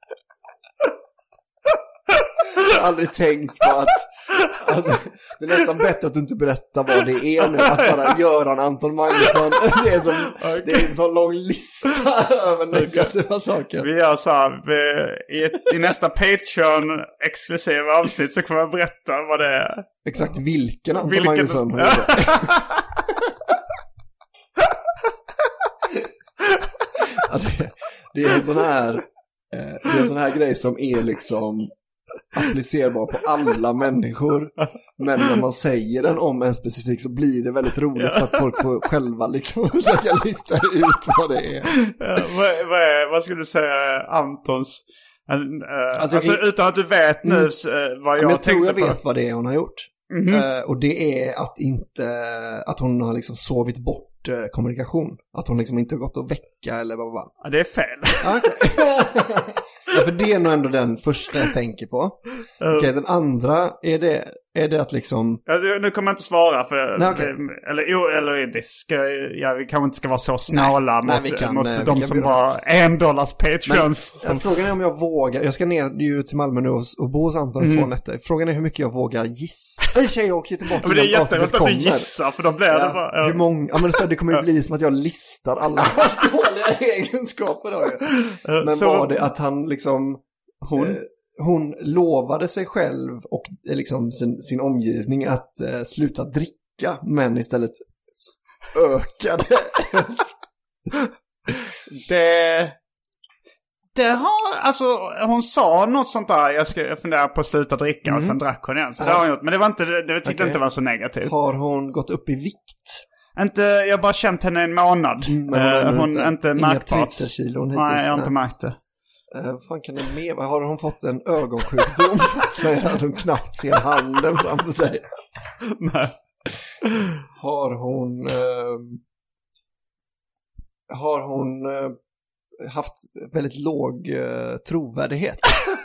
[SPEAKER 8] Jag har aldrig tänkt på att, att det är nästan bättre att du inte berättar vad det är nu. Att bara göra en Anton Magnusson. Det är, som, okay. det är en så lång lista över negativa saker.
[SPEAKER 9] Vi gör så här, vi, i, i nästa Patreon-exklusiva avsnitt så kommer jag berätta vad det är.
[SPEAKER 8] Exakt vilken Anton
[SPEAKER 9] vilken...
[SPEAKER 8] Magnusson har gjort det. Ja, det, det är en sån här eh, det är en sån här grej som är liksom applicerbar på alla människor, men när man säger den om en specifik så blir det väldigt roligt för att folk får själva liksom försöka lista ut vad det är.
[SPEAKER 9] Ja, vad, vad, är vad skulle du säga Antons äh, alltså, alltså jag, utan att du vet nu mm, vad jag,
[SPEAKER 8] jag
[SPEAKER 9] tänkte
[SPEAKER 8] tror jag
[SPEAKER 9] på.
[SPEAKER 8] vet vad det är hon har gjort. Mm-hmm. Uh, och det är att inte att hon har liksom sovit bort uh, kommunikation, att hon liksom inte har gått och väcka eller vad var.
[SPEAKER 9] Ja, det är fel.
[SPEAKER 8] Okay. Ja, för det är nog ändå den första jag tänker på. Okej, okay, den andra är det är det att liksom
[SPEAKER 9] ja, nu kommer jag inte svara för
[SPEAKER 8] nej, okay.
[SPEAKER 9] eller jo eller det ska ja, vi kanske inte ska vara så snåla
[SPEAKER 8] nej,
[SPEAKER 9] mot,
[SPEAKER 8] nej, kan,
[SPEAKER 9] mot
[SPEAKER 8] nej,
[SPEAKER 9] de som bara en dollars Patreons.
[SPEAKER 8] Men, ja, frågan är om jag vågar. Jag ska ner ju till Malmö nu och, och bo hos Anton mm. två nätter. Frågan är hur mycket jag vågar gissa. Nej, tjej, jag åker tillbaka.
[SPEAKER 9] Ja, men det är jätteroligt att du gissar för då blir ja, det bara ja.
[SPEAKER 8] Hur många, ja, men så det kommer ju bli som att jag listar alla dåliga egenskaper då ju. Men så var det att han liksom hon eh, hon lovade sig själv och liksom sin, sin omgivning att eh, sluta dricka, men istället ökade.
[SPEAKER 9] det det har alltså hon sa något sånt där, jag ska fundera på att sluta dricka mm. och sen drack hon igen så ja. Det har hon gjort, men det var inte det, det tyckte okay. inte var så negativt.
[SPEAKER 8] Har hon gått upp i vikt?
[SPEAKER 9] Inte, jag har bara känt henne en månad. Mm, men hon, uh, hon inte, inte märkt
[SPEAKER 8] inga trivselkilon hittills.
[SPEAKER 9] Nej, jag har inte märkt det.
[SPEAKER 8] Uh, vad fan kan det med? Har hon fått en ögonsjukdom? Så att hon knappt ser handen framför sig.
[SPEAKER 9] Nej.
[SPEAKER 8] Har hon uh, har hon uh, haft väldigt låg uh, trovärdighet?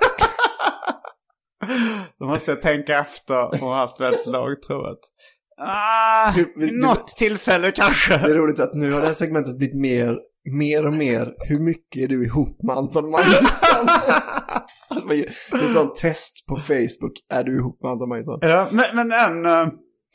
[SPEAKER 9] Då måste jag tänka efter. Hon har haft väldigt låg trovärdighet. Ah, du, något du, tillfälle kanske.
[SPEAKER 8] Det är roligt att nu har det här segmentet blivit mer mer och mer, hur mycket är du ihop med Anton Magnusson? Det är ett sånt test på Facebook. Är du ihop med Anton Magnusson?
[SPEAKER 9] Ja, men, men en uh,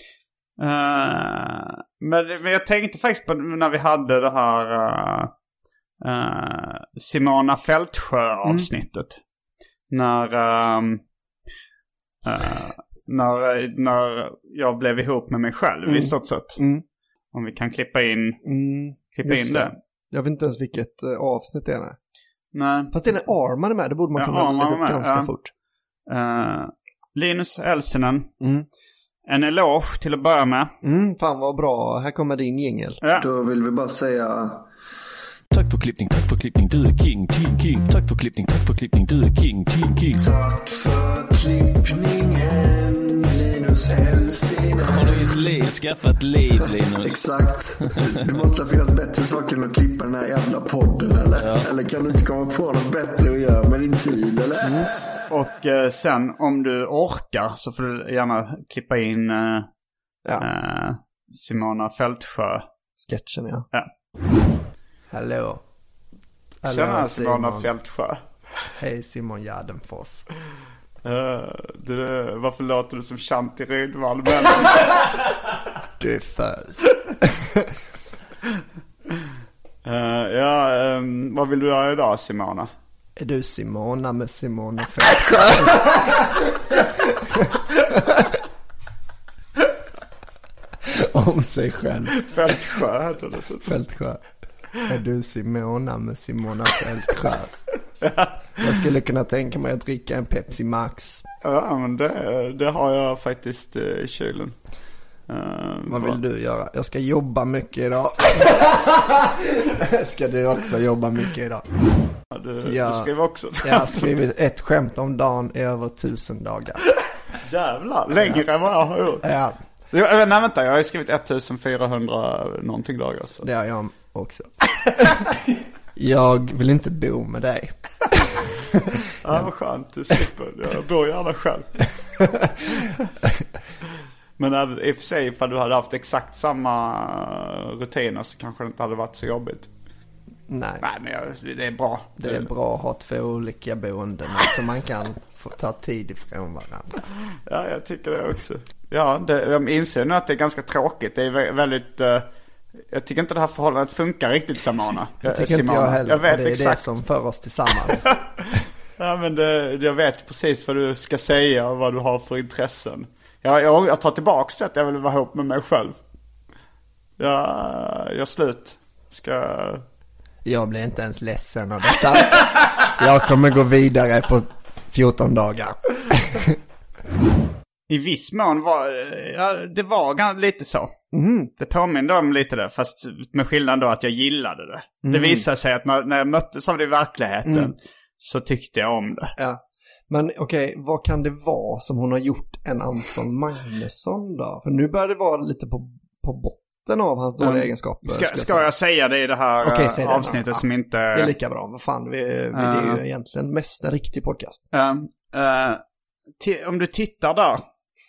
[SPEAKER 9] uh, men, men jag tänkte faktiskt på när vi hade det här uh, uh, Simona Fältsjö-avsnittet mm. när um, uh, när, när jag blev ihop med mig själv mm. i stort sett. Mm. Om vi kan klippa in
[SPEAKER 8] mm.
[SPEAKER 9] klippa in det.
[SPEAKER 8] Jag vet inte ens vilket uh, avsnitt det är. Nej.
[SPEAKER 9] Nej.
[SPEAKER 8] Fast det är en Arman med, det borde man kunna ja, lägga upp ganska ja. fort.
[SPEAKER 9] Uh, Linus Elsinen. Mm. En eloge till att börja med.
[SPEAKER 8] Mm, fan vad bra, här kommer din jingel.
[SPEAKER 9] Ja.
[SPEAKER 8] Då vill vi bara säga...
[SPEAKER 12] Tack för klippning, tack för klippning, du är king, king, king. Tack för klippning, tack för klippning, du är king, king, king.
[SPEAKER 8] Tack för klippningen, Linus Elsinen.
[SPEAKER 12] Har du ett liv, skaffat liv, Linus?
[SPEAKER 8] Exakt. Det måste finnas bättre saker än att klippa den här jävla podden, eller? Ja. Eller kan du inte komma på något bättre att göra med din tid, eller? Mm.
[SPEAKER 9] Och eh, sen, om du orkar, så får du gärna klippa in eh, ja. eh, Simona Fältsjö.
[SPEAKER 8] Sketchen, ja.
[SPEAKER 9] Ja.
[SPEAKER 8] Hallå.
[SPEAKER 9] Hallå, tjena Simona Simon. Fältsjö.
[SPEAKER 8] Hej Simon Gärdenfors.
[SPEAKER 9] Uh, du, varför låter du som Shanti Rydvall?
[SPEAKER 8] Du är född.
[SPEAKER 9] uh, ja, um, vad vill du göra idag, Simona?
[SPEAKER 8] Är du Simona med Simona Fältsjö? Om sig själv.
[SPEAKER 9] Fältsjö heter det så.
[SPEAKER 8] Fältsjö. Är du Simona med Simona Fältsjö? Jag skulle kunna tänka mig att dricka en Pepsi Max.
[SPEAKER 9] Ja, men det, det har jag faktiskt i kylen. Uh,
[SPEAKER 8] Vad vill du göra? Jag ska jobba mycket idag. Ska du också jobba mycket idag?
[SPEAKER 9] Ja, du,
[SPEAKER 8] jag,
[SPEAKER 9] du skriver också.
[SPEAKER 8] Jag har skrivit ett skämt om dagen i över tusen dagar.
[SPEAKER 9] Jävlar, längre ja. än vad jag har gjort.
[SPEAKER 8] Ja.
[SPEAKER 9] Nej, vänta, jag har skrivit fjortonhundra någonting dagar. Så.
[SPEAKER 8] Det har jag också. Jag vill inte bo med dig.
[SPEAKER 9] Ja, vad skönt, du slipper. Jag bor gärna själv. Men i och för sig, ifall du hade haft exakt samma rutiner så kanske det inte hade varit så jobbigt.
[SPEAKER 8] Nej.
[SPEAKER 9] Nej, men jag, det är bra.
[SPEAKER 8] Det är bra att ha två olika boenden så man kan få ta tid ifrån varandra.
[SPEAKER 9] Ja, jag tycker det också. Ja, det, jag inser nu att det är ganska tråkigt. Det är väldigt... Uh, jag tycker inte det här förhållandet funkar riktigt, Simona.
[SPEAKER 8] Jag tycker Simona. inte jag heller.
[SPEAKER 9] Jag vet
[SPEAKER 8] det är
[SPEAKER 9] exakt.
[SPEAKER 8] det som för oss tillsammans.
[SPEAKER 9] Ja, men det, jag vet precis vad du ska säga och vad du har för intressen. Jag, jag, jag tar tillbaka det att jag vill vara ihop med mig själv. Jag, jag slut. Ska...
[SPEAKER 8] Jag blir inte ens ledsen av detta. Jag kommer gå vidare på fjorton dagar.
[SPEAKER 9] I viss mån var ja, det var lite så.
[SPEAKER 8] Mm.
[SPEAKER 9] Det påminner om lite det, fast med skillnad då att jag gillade det. Mm. Det visade sig att när, när jag möttes av det i verkligheten mm. så tyckte jag om det.
[SPEAKER 8] Ja. Men okej, okay, vad kan det vara som hon har gjort en Anton Magnusson då? För nu börjar det vara lite på, på botten av hans dåliga mm. egenskaper.
[SPEAKER 9] Ska, ska, ska jag, jag säga det i det här okay, avsnittet det som inte...
[SPEAKER 8] Det är lika bra, vad fan, vi, vi, uh. det är ju egentligen mest en riktig podcast.
[SPEAKER 9] Uh, uh, t- om du tittar där...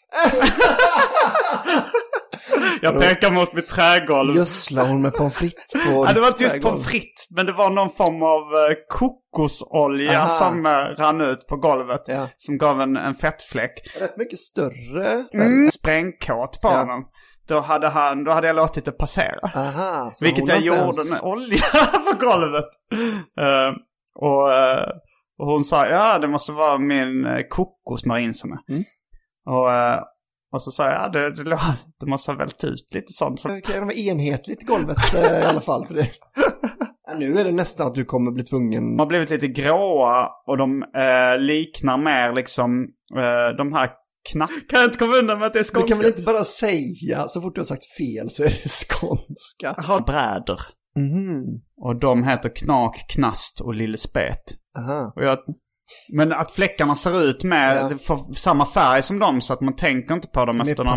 [SPEAKER 9] Jag pekar mot mitt trägolv.
[SPEAKER 8] Gödslar hon med pommes frites på
[SPEAKER 9] ja, det var inte just pommes frites, men det var någon form av uh, kokosolja Aha. som uh, rann ut på golvet. Ja. Som gav en, en fettfläck.
[SPEAKER 8] Rätt mycket större.
[SPEAKER 9] Mm. Sprängkåt på ja. honom. Då hade, han, då hade jag låtit det passera.
[SPEAKER 8] Aha,
[SPEAKER 9] vilket jag gjorde ens... med olja på golvet. Uh, och, uh, och hon sa, ja det måste vara min uh, kokosmarin som är. Mm. Och, och så sa jag, ja, det, det, det måste ha vält ut lite sånt.
[SPEAKER 8] Det kan vara enhetligt golvet i alla fall för det. Ja, nu är det nästan att du kommer bli tvungen.
[SPEAKER 9] De har blivit lite gråa och de eh, liknar mer liksom eh, de här knack. Kan jag inte komma undan med att det är skånska?
[SPEAKER 8] Du kan väl inte bara säga, så fort du har sagt fel så är det skånska.
[SPEAKER 9] Jag har bräder.
[SPEAKER 8] Mm.
[SPEAKER 9] Och de heter Knak, Knast och Lillespet.
[SPEAKER 8] Aha.
[SPEAKER 9] Och jag... Men att fläckarna ser ut med ja. samma färg som dem så att man tänker inte på dem Men efter någon...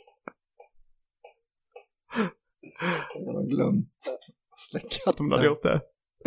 [SPEAKER 8] Jag har glömt släcka
[SPEAKER 9] att de hade gjort det.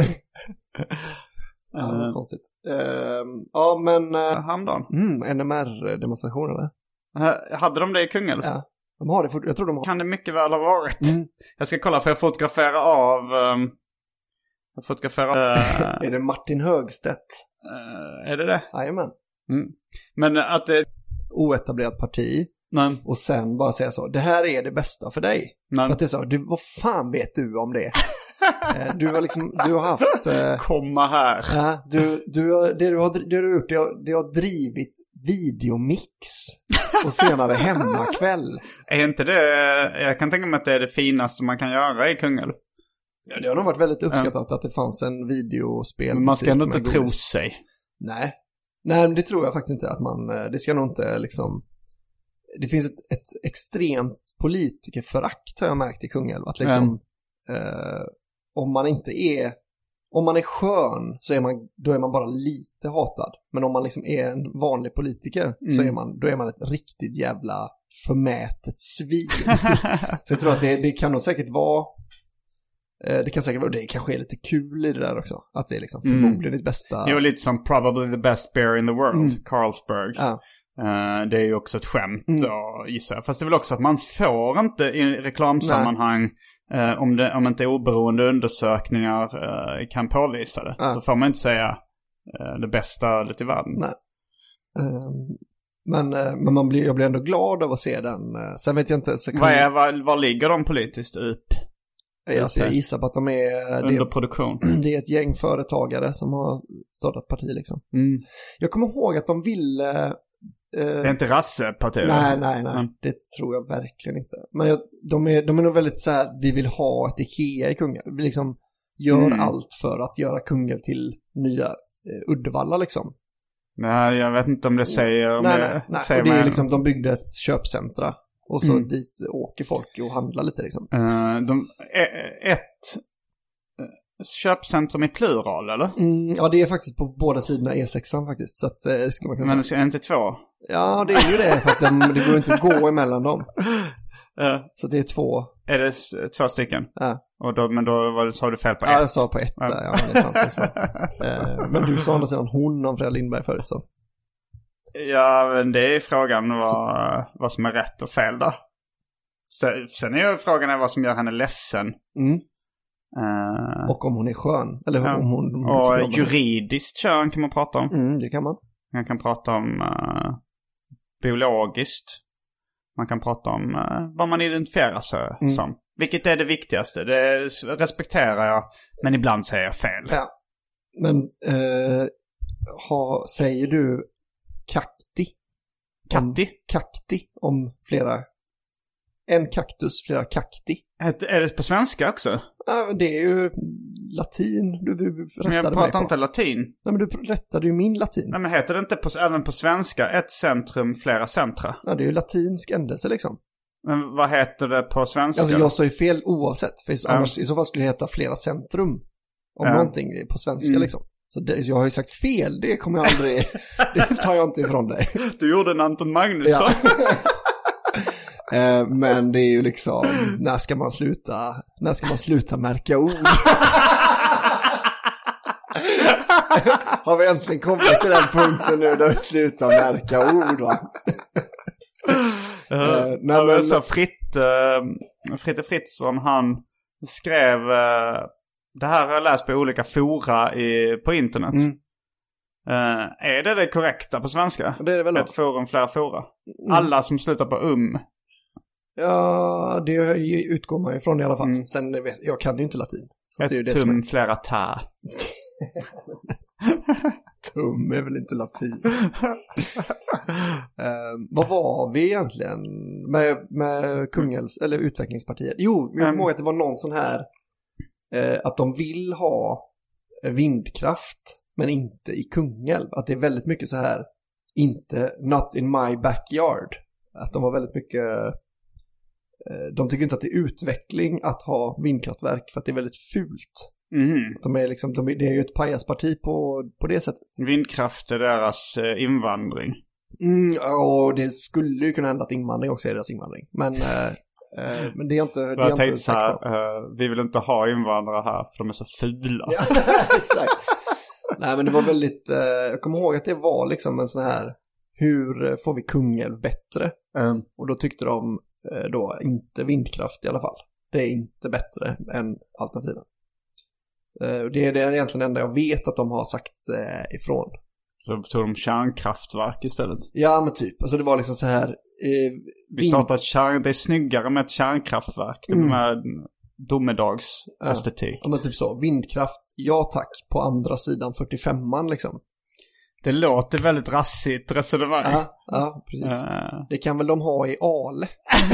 [SPEAKER 8] Ja, det var konstigt. Uh, ja, men... Uh,
[SPEAKER 9] Hamdan.
[SPEAKER 8] Mm, N M R-demonstrationerna.
[SPEAKER 9] Uh, hade de det i Kungälv?
[SPEAKER 8] Ja, de har det. Fort- jag tror de har.
[SPEAKER 9] Kan det mycket väl ha varit.
[SPEAKER 8] Mm.
[SPEAKER 9] Jag ska kolla för jag fotograferar av... Um, jag fotograferar...
[SPEAKER 8] Uh, är det Martin Högstedt?
[SPEAKER 9] Uh, är det det?
[SPEAKER 8] Jajamän.
[SPEAKER 9] Mm. Men att det...
[SPEAKER 8] Oetablerat parti.
[SPEAKER 9] Nej.
[SPEAKER 8] Och sen bara säga så. Det här är det bästa för dig.
[SPEAKER 9] Nej.
[SPEAKER 8] För att det är så. Du, vad fan vet du om det? Du har liksom, du har haft... Eh,
[SPEAKER 9] Komma här.
[SPEAKER 8] Ja, du, du har, det, du har, det du har gjort, det har, det har drivit videomix. Och senare hemmakväll.
[SPEAKER 9] Är inte det... Jag kan tänka mig att det är det finaste man kan göra i Kungälv.
[SPEAKER 8] Ja, det har nog varit väldigt uppskattat ja. att det fanns en videospel.
[SPEAKER 9] Men man ska ändå inte tro godis. sig.
[SPEAKER 8] Nej. Nej, det tror jag faktiskt inte att man... Det ska nog inte liksom... Det finns ett, ett extremt politikerförakt har jag märkt i Kungälv. Att liksom... Mm. Eh, om man inte är... Om man är skön så är man, då är man bara lite hatad. Men om man liksom är en vanlig politiker mm. så är man, då är man ett riktigt jävla förmätet svin. Så jag tror att det, det kan nog säkert vara... Det kan säkert vara, det kanske är lite kul i det där också. Att det är liksom förmodligen mm. ditt bästa...
[SPEAKER 9] Det är lite som probably the best beer in the world, mm. Carlsberg.
[SPEAKER 8] Ja.
[SPEAKER 9] Uh, det är ju också ett skämt mm. då, gissar jag. Fast det är väl också att man får inte i reklamsammanhang, uh, om, det, om inte oberoende undersökningar uh, kan påvisa det. Ja. Så får man inte säga uh, det bästa lite i världen.
[SPEAKER 8] Nej. Um, men uh, men man blir, jag blir ändå glad av att se den. Uh, sen vet jag inte... Så kan
[SPEAKER 9] vad är, var, var ligger de politiskt upp?
[SPEAKER 8] Alltså jag gissar på att de är...
[SPEAKER 9] Under produktion.
[SPEAKER 8] Det, det är ett gäng företagare som har startat parti liksom.
[SPEAKER 9] Mm.
[SPEAKER 8] Jag kommer ihåg att de ville...
[SPEAKER 9] Eh, det är inte rassepartier.
[SPEAKER 8] Nej, nej, nej. Mm. Det tror jag verkligen inte. Men jag, de, är, de är nog väldigt så här, vi vill ha ett Ikea i Kungälv. Vi liksom gör mm. allt för att göra Kungälv till nya Uddevalla liksom.
[SPEAKER 9] Nej, jag vet inte om det säger... Om
[SPEAKER 8] nej,
[SPEAKER 9] det,
[SPEAKER 8] nej, nej.
[SPEAKER 9] säger
[SPEAKER 8] Och det är
[SPEAKER 9] man...
[SPEAKER 8] liksom, de byggde ett köpcentra. Och så
[SPEAKER 9] Mm.
[SPEAKER 8] dit åker folk och handlar lite liksom.
[SPEAKER 9] Uh, de, ett köpcentrum i plural, eller?
[SPEAKER 8] Mm, ja, det är faktiskt på båda sidorna E sexan faktiskt. Så att, eh, ska man kunna
[SPEAKER 9] Men
[SPEAKER 8] säga.
[SPEAKER 9] är det inte två?
[SPEAKER 8] Ja, det är ju det. För att de, det går inte att gå emellan dem.
[SPEAKER 9] Uh,
[SPEAKER 8] så det är två.
[SPEAKER 9] Är det s- två stycken?
[SPEAKER 8] Ja.
[SPEAKER 9] Och då, men då var, sa du fel på ett?
[SPEAKER 8] Ja, jag sa på ett.
[SPEAKER 9] Ja,
[SPEAKER 8] ja det är sant. Det är sant. eh, men du sa andra sidan hon om Freja Lindberg förut så.
[SPEAKER 9] Ja, men det är frågan vad, vad som är rätt och fel då. Sen, sen är ju frågan vad som gör henne ledsen.
[SPEAKER 8] Mm.
[SPEAKER 9] Uh,
[SPEAKER 8] och om hon är skön. Eller
[SPEAKER 9] ja.
[SPEAKER 8] om hon... Om hon
[SPEAKER 9] och juridiskt kön kan man prata om.
[SPEAKER 8] Mm, det kan man.
[SPEAKER 9] Man kan prata om uh, biologiskt. Man kan prata om uh, vad man identifierar sig mm. som. Vilket är det viktigaste. Det respekterar jag. Men ibland säger jag fel.
[SPEAKER 8] Ja. Men uh, ha, säger du kakti?
[SPEAKER 9] Katti?
[SPEAKER 8] Kakti om flera... En kaktus, flera kakti.
[SPEAKER 9] Är, är det på svenska också?
[SPEAKER 8] Ja, men det är ju latin. Du, du rättade
[SPEAKER 9] men jag pratar inte latin.
[SPEAKER 8] Nej, men du rättade ju min latin.
[SPEAKER 9] Nej, men heter det inte på, även på svenska ett centrum, flera centra?
[SPEAKER 8] Ja, det är ju latinsk ändelse liksom.
[SPEAKER 9] Men vad heter det på svenska?
[SPEAKER 8] Alltså jag sa ju fel oavsett. För
[SPEAKER 9] ja.
[SPEAKER 8] annars, i så fall skulle det heta flera centrum. Om
[SPEAKER 9] ja.
[SPEAKER 8] någonting på svenska mm. liksom. Så det, jag har ju sagt fel. Det kommer jag aldrig... det tar jag inte ifrån dig.
[SPEAKER 9] Du gjorde en Anton Magnusson.
[SPEAKER 8] Ja. Eh, men det är ju liksom, när ska man sluta, när ska man sluta märka ord? Har vi äntligen kommit till den punkten nu där vi slutar märka ord, va?
[SPEAKER 9] uh,
[SPEAKER 8] eh, nej, men...
[SPEAKER 9] så Fritt, uh, Fritte Fritzson, han skrev, uh, det här har jag läst på olika fora i, på internet. Mm. Uh, är det det korrekta på svenska?
[SPEAKER 8] Det är det väl.
[SPEAKER 9] Ett forum, flera fora. Mm. Alla som slutar på um.
[SPEAKER 8] Ja, det utgår man ifrån i alla fall. Mm. Sen, jag kan ju inte latin. Så
[SPEAKER 9] ett
[SPEAKER 8] det är det
[SPEAKER 9] tum,
[SPEAKER 8] som är...
[SPEAKER 9] flera ta.
[SPEAKER 8] Tum är väl inte latin. uh, vad var vi egentligen med, med Kungälvs, eller Utvecklingspartiet? Jo, jag kommer ihåg att det var någon sån här uh, att de vill ha vindkraft men inte i Kungälv. Att det är väldigt mycket så här, inte not in my backyard. Att de var väldigt mycket... De tycker inte att det är utveckling att ha vindkraftverk för att det är väldigt fult.
[SPEAKER 9] Mm.
[SPEAKER 8] De är liksom, de är, det är ju ett pajasparti på, på det sättet.
[SPEAKER 9] Vindkraft är deras eh, invandring.
[SPEAKER 8] Mm, och det skulle ju kunna hända att invandring också är deras invandring. Men, eh, eh, men det är inte... Det är
[SPEAKER 9] jag
[SPEAKER 8] inte
[SPEAKER 9] så här, uh, vi vill inte ha invandrare här för de är så fula.
[SPEAKER 8] Ja, exakt. Nej, men det var väldigt... Eh, jag kommer ihåg att det var liksom en sån här... Hur får vi Kungälv bättre? Mm. Och då tyckte de... då inte vindkraft i alla fall. Det är inte bättre än alternativen. Det är det egentligen enda jag vet att de har sagt ifrån.
[SPEAKER 9] Så tog de kärnkraftverk istället?
[SPEAKER 8] Ja, men typ. Alltså det var liksom så här... Eh,
[SPEAKER 9] Vi startar ett kärn... Det är snyggare med ett kärnkraftverk. Mm. Med domedagsestetik.
[SPEAKER 8] Ja, men typ så. Vindkraft, ja tack. På andra sidan fyrtiofemman liksom.
[SPEAKER 9] Det låter väldigt rassigt resonemang.
[SPEAKER 8] Ja, ja precis. Uh. Det kan väl de ha i Ale.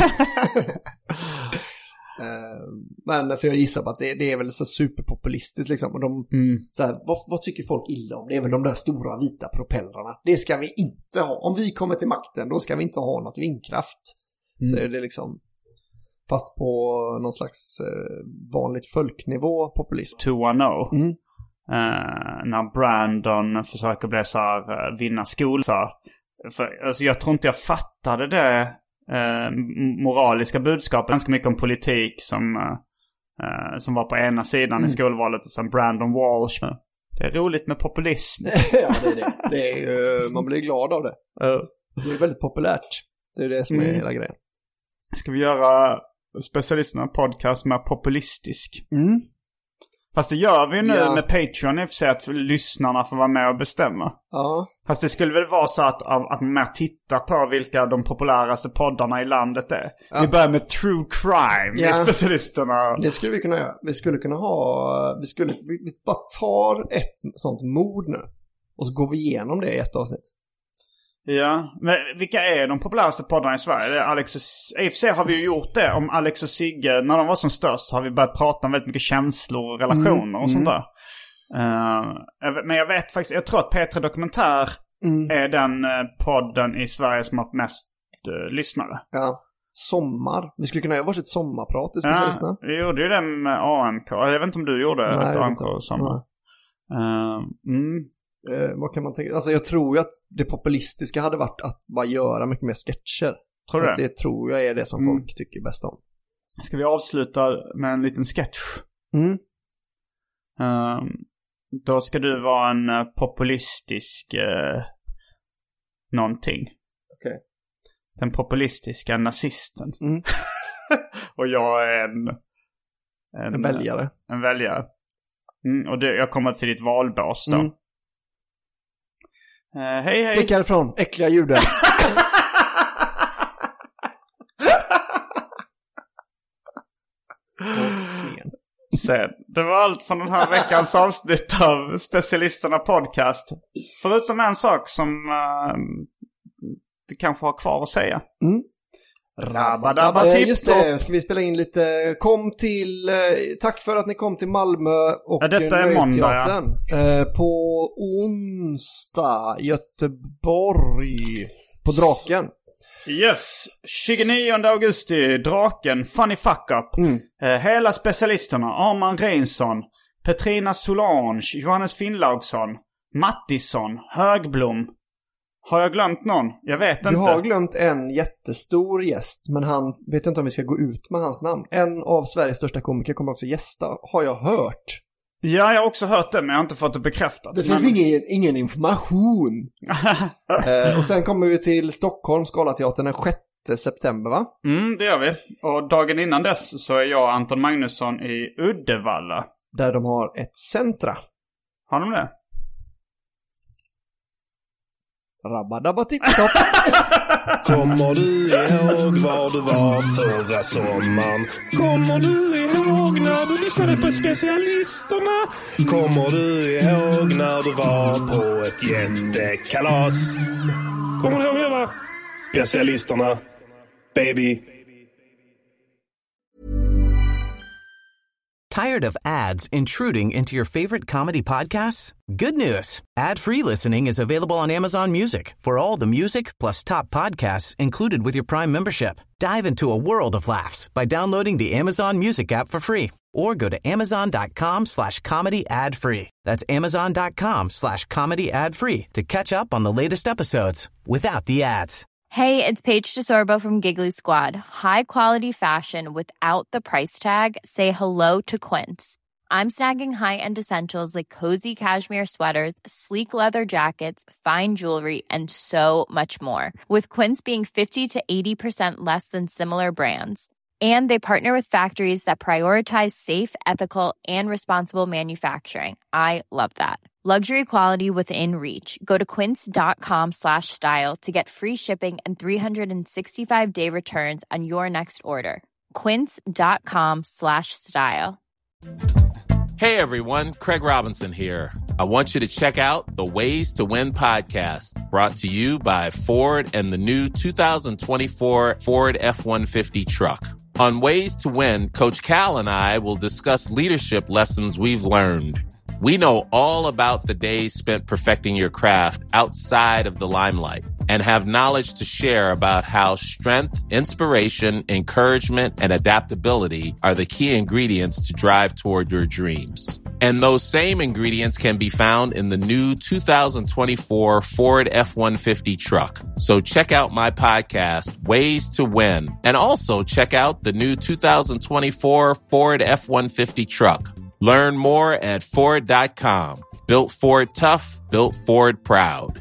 [SPEAKER 8] uh, men alltså jag gissar på att det, det är väl så superpopulistiskt liksom. Och de, mm. så här, vad, vad tycker folk illa om? Det är väl de där stora vita propellrarna. Det ska vi inte ha. Om vi kommer till makten, då ska vi inte ha något vindkraft. Mm. Så är det liksom... Fast på någon slags uh, vanligt folknivå populism.
[SPEAKER 9] två noll.
[SPEAKER 8] Mm.
[SPEAKER 9] Uh, när Brandon försöker bli så här, uh, vinna skol så här. För, alltså, jag tror inte jag fattade det uh, moraliska budskapet ganska mycket om politik som, uh, uh, som var på ena sidan mm. i skolvalet och sen Brandon Walsh. Det är roligt med populism.
[SPEAKER 8] Ja, det är det. Det är ju, man blir glad av det.
[SPEAKER 9] Uh.
[SPEAKER 8] Det är väldigt populärt. Det är det som är mm. hela grejen.
[SPEAKER 9] Ska vi göra specialisterna podcast med populistisk?
[SPEAKER 8] Mm.
[SPEAKER 9] Fast det gör vi nu
[SPEAKER 8] ja.
[SPEAKER 9] med Patreon i och för sig att lyssnarna får vara med och bestämma.
[SPEAKER 8] Ja.
[SPEAKER 9] Fast det skulle väl vara så att, att man mer tittar på vilka de populäraste poddarna i landet är. Ja. Vi börjar med True Crime, ja. specialisterna.
[SPEAKER 8] Det skulle vi kunna göra. Vi skulle kunna ha, vi skulle, vi, vi bara tar ett sånt mord nu. Och så går vi igenom det i ett avsnitt.
[SPEAKER 9] Ja, men vilka är de populäraste poddarna i Sverige? Det är Alex och, i och för sig har vi ju gjort det om Alex och Sigge. När de var som störst har vi börjat prata om väldigt mycket känslor och relationer mm, och sånt där. Uh, men jag vet faktiskt, jag tror att P tre Dokumentär mm. är den uh, podden i Sverige som har mest uh, lyssnare.
[SPEAKER 8] Ja. Sommar. Vi skulle kunna göra varsitt sommarprat i specialisterna.
[SPEAKER 9] Ja, vi gjorde ju det med A M K. Jag vet inte om du gjorde
[SPEAKER 8] Nej,
[SPEAKER 9] ett A M K sommar. Uh, mm.
[SPEAKER 8] uh, vad kan man tänka? Alltså jag tror ju att det populistiska hade varit att bara göra mycket mer sketcher.
[SPEAKER 9] Tror du det?
[SPEAKER 8] Det tror jag är det som mm. folk tycker bäst om.
[SPEAKER 9] Ska vi avsluta med en liten sketch?
[SPEAKER 8] Mm.
[SPEAKER 9] Uh, då ska du vara en uh, populistisk uh, någonting.
[SPEAKER 8] Okej. Okay.
[SPEAKER 9] Den populistiska nazisten.
[SPEAKER 8] Mm.
[SPEAKER 9] Och jag är en...
[SPEAKER 8] En, en väljare.
[SPEAKER 9] En väljare. Mm, och det, jag kommer till ditt valbås då. Mm. Uh, hej, hej.
[SPEAKER 8] Stick härifrån, äckliga judar.
[SPEAKER 9] Sen. Sen. Det var allt från den här veckans avsnitt av Specialisterna podcast. Förutom en sak som uh, du kanske har kvar att säga.
[SPEAKER 8] Mm.
[SPEAKER 9] Rabba
[SPEAKER 8] eh, just det, ska vi spela in lite. Kom till, eh, tack för att ni kom till Malmö och
[SPEAKER 9] ja, detta är måndag, ja.
[SPEAKER 8] eh, På onsdag Göteborg på Draken.
[SPEAKER 9] Yes, tjugonionde augusti, Draken, Funny Fuck Up.
[SPEAKER 8] Mm.
[SPEAKER 9] Eh, hela specialisterna, Arman Reinsson, Petrina Solange, Johannes Finnlaugsson, Mattisson, Högblom. Har jag glömt någon? Jag vet inte.
[SPEAKER 8] Du har glömt en jättestor gäst, men han vet inte om vi ska gå ut med hans namn. En av Sveriges största komiker kommer också gästa, har jag hört.
[SPEAKER 9] Ja, jag har också hört det, men jag har inte fått det bekräftat.
[SPEAKER 8] Det finns
[SPEAKER 9] men...
[SPEAKER 8] ingen, ingen information. eh, och sen kommer vi till Stockholm, Skalateatern, den sjätte september, va?
[SPEAKER 9] Mm, det gör vi. Och dagen innan dess så är jag Anton Magnusson i Uddevalla.
[SPEAKER 8] Där de har ett centra.
[SPEAKER 9] Har de det?
[SPEAKER 8] Rabba-dabba-tipp-topp.
[SPEAKER 7] Kommer du ihåg var du var förra sommaren? Kommer du ihåg när du lyssnade på specialisterna? Kommer du ihåg när du var på ett jättekalas? Kommer du ihåg det, va? Specialisterna, baby.
[SPEAKER 5] Tired of ads intruding into your favorite comedy podcasts? Good news. Ad-free listening is available on Amazon Music for all the music plus top podcasts included with your Prime membership. Dive into a world of laughs by downloading the Amazon Music app for free or go to amazon.com slash comedy ad free. That's amazon.com slash comedy ad free to catch up on the latest episodes without the ads.
[SPEAKER 13] Hey, it's Paige DeSorbo from Giggly Squad. High quality fashion without the price tag. Say hello to Quince. I'm snagging high-end essentials like cozy cashmere sweaters, sleek leather jackets, fine jewelry, and so much more. With Quince being fifty to eighty percent less than similar brands. And they partner with factories that prioritize safe, ethical, and responsible manufacturing. I love that. Luxury quality within reach. Go to quince.com slash style to get free shipping and three sixty-five day returns on your next order. Quince.com slash style.
[SPEAKER 14] Hey everyone, Craig Robinson here. I want you to check out the Ways to Win podcast, brought to you by Ford and the new two thousand twenty-four Ford F one fifty truck. On Ways to Win, Coach Cal and I will discuss leadership lessons we've learned. We know all about the days spent perfecting your craft outside of the limelight and have knowledge to share about how strength, inspiration, encouragement, and adaptability are the key ingredients to drive toward your dreams. And those same ingredients can be found in the new two thousand twenty-four Ford F one fifty truck. So check out my podcast, Ways to Win, and also check out the new two thousand twenty-four Ford F one fifty truck. Learn more at Ford dot com. Built Ford tough, built Ford proud.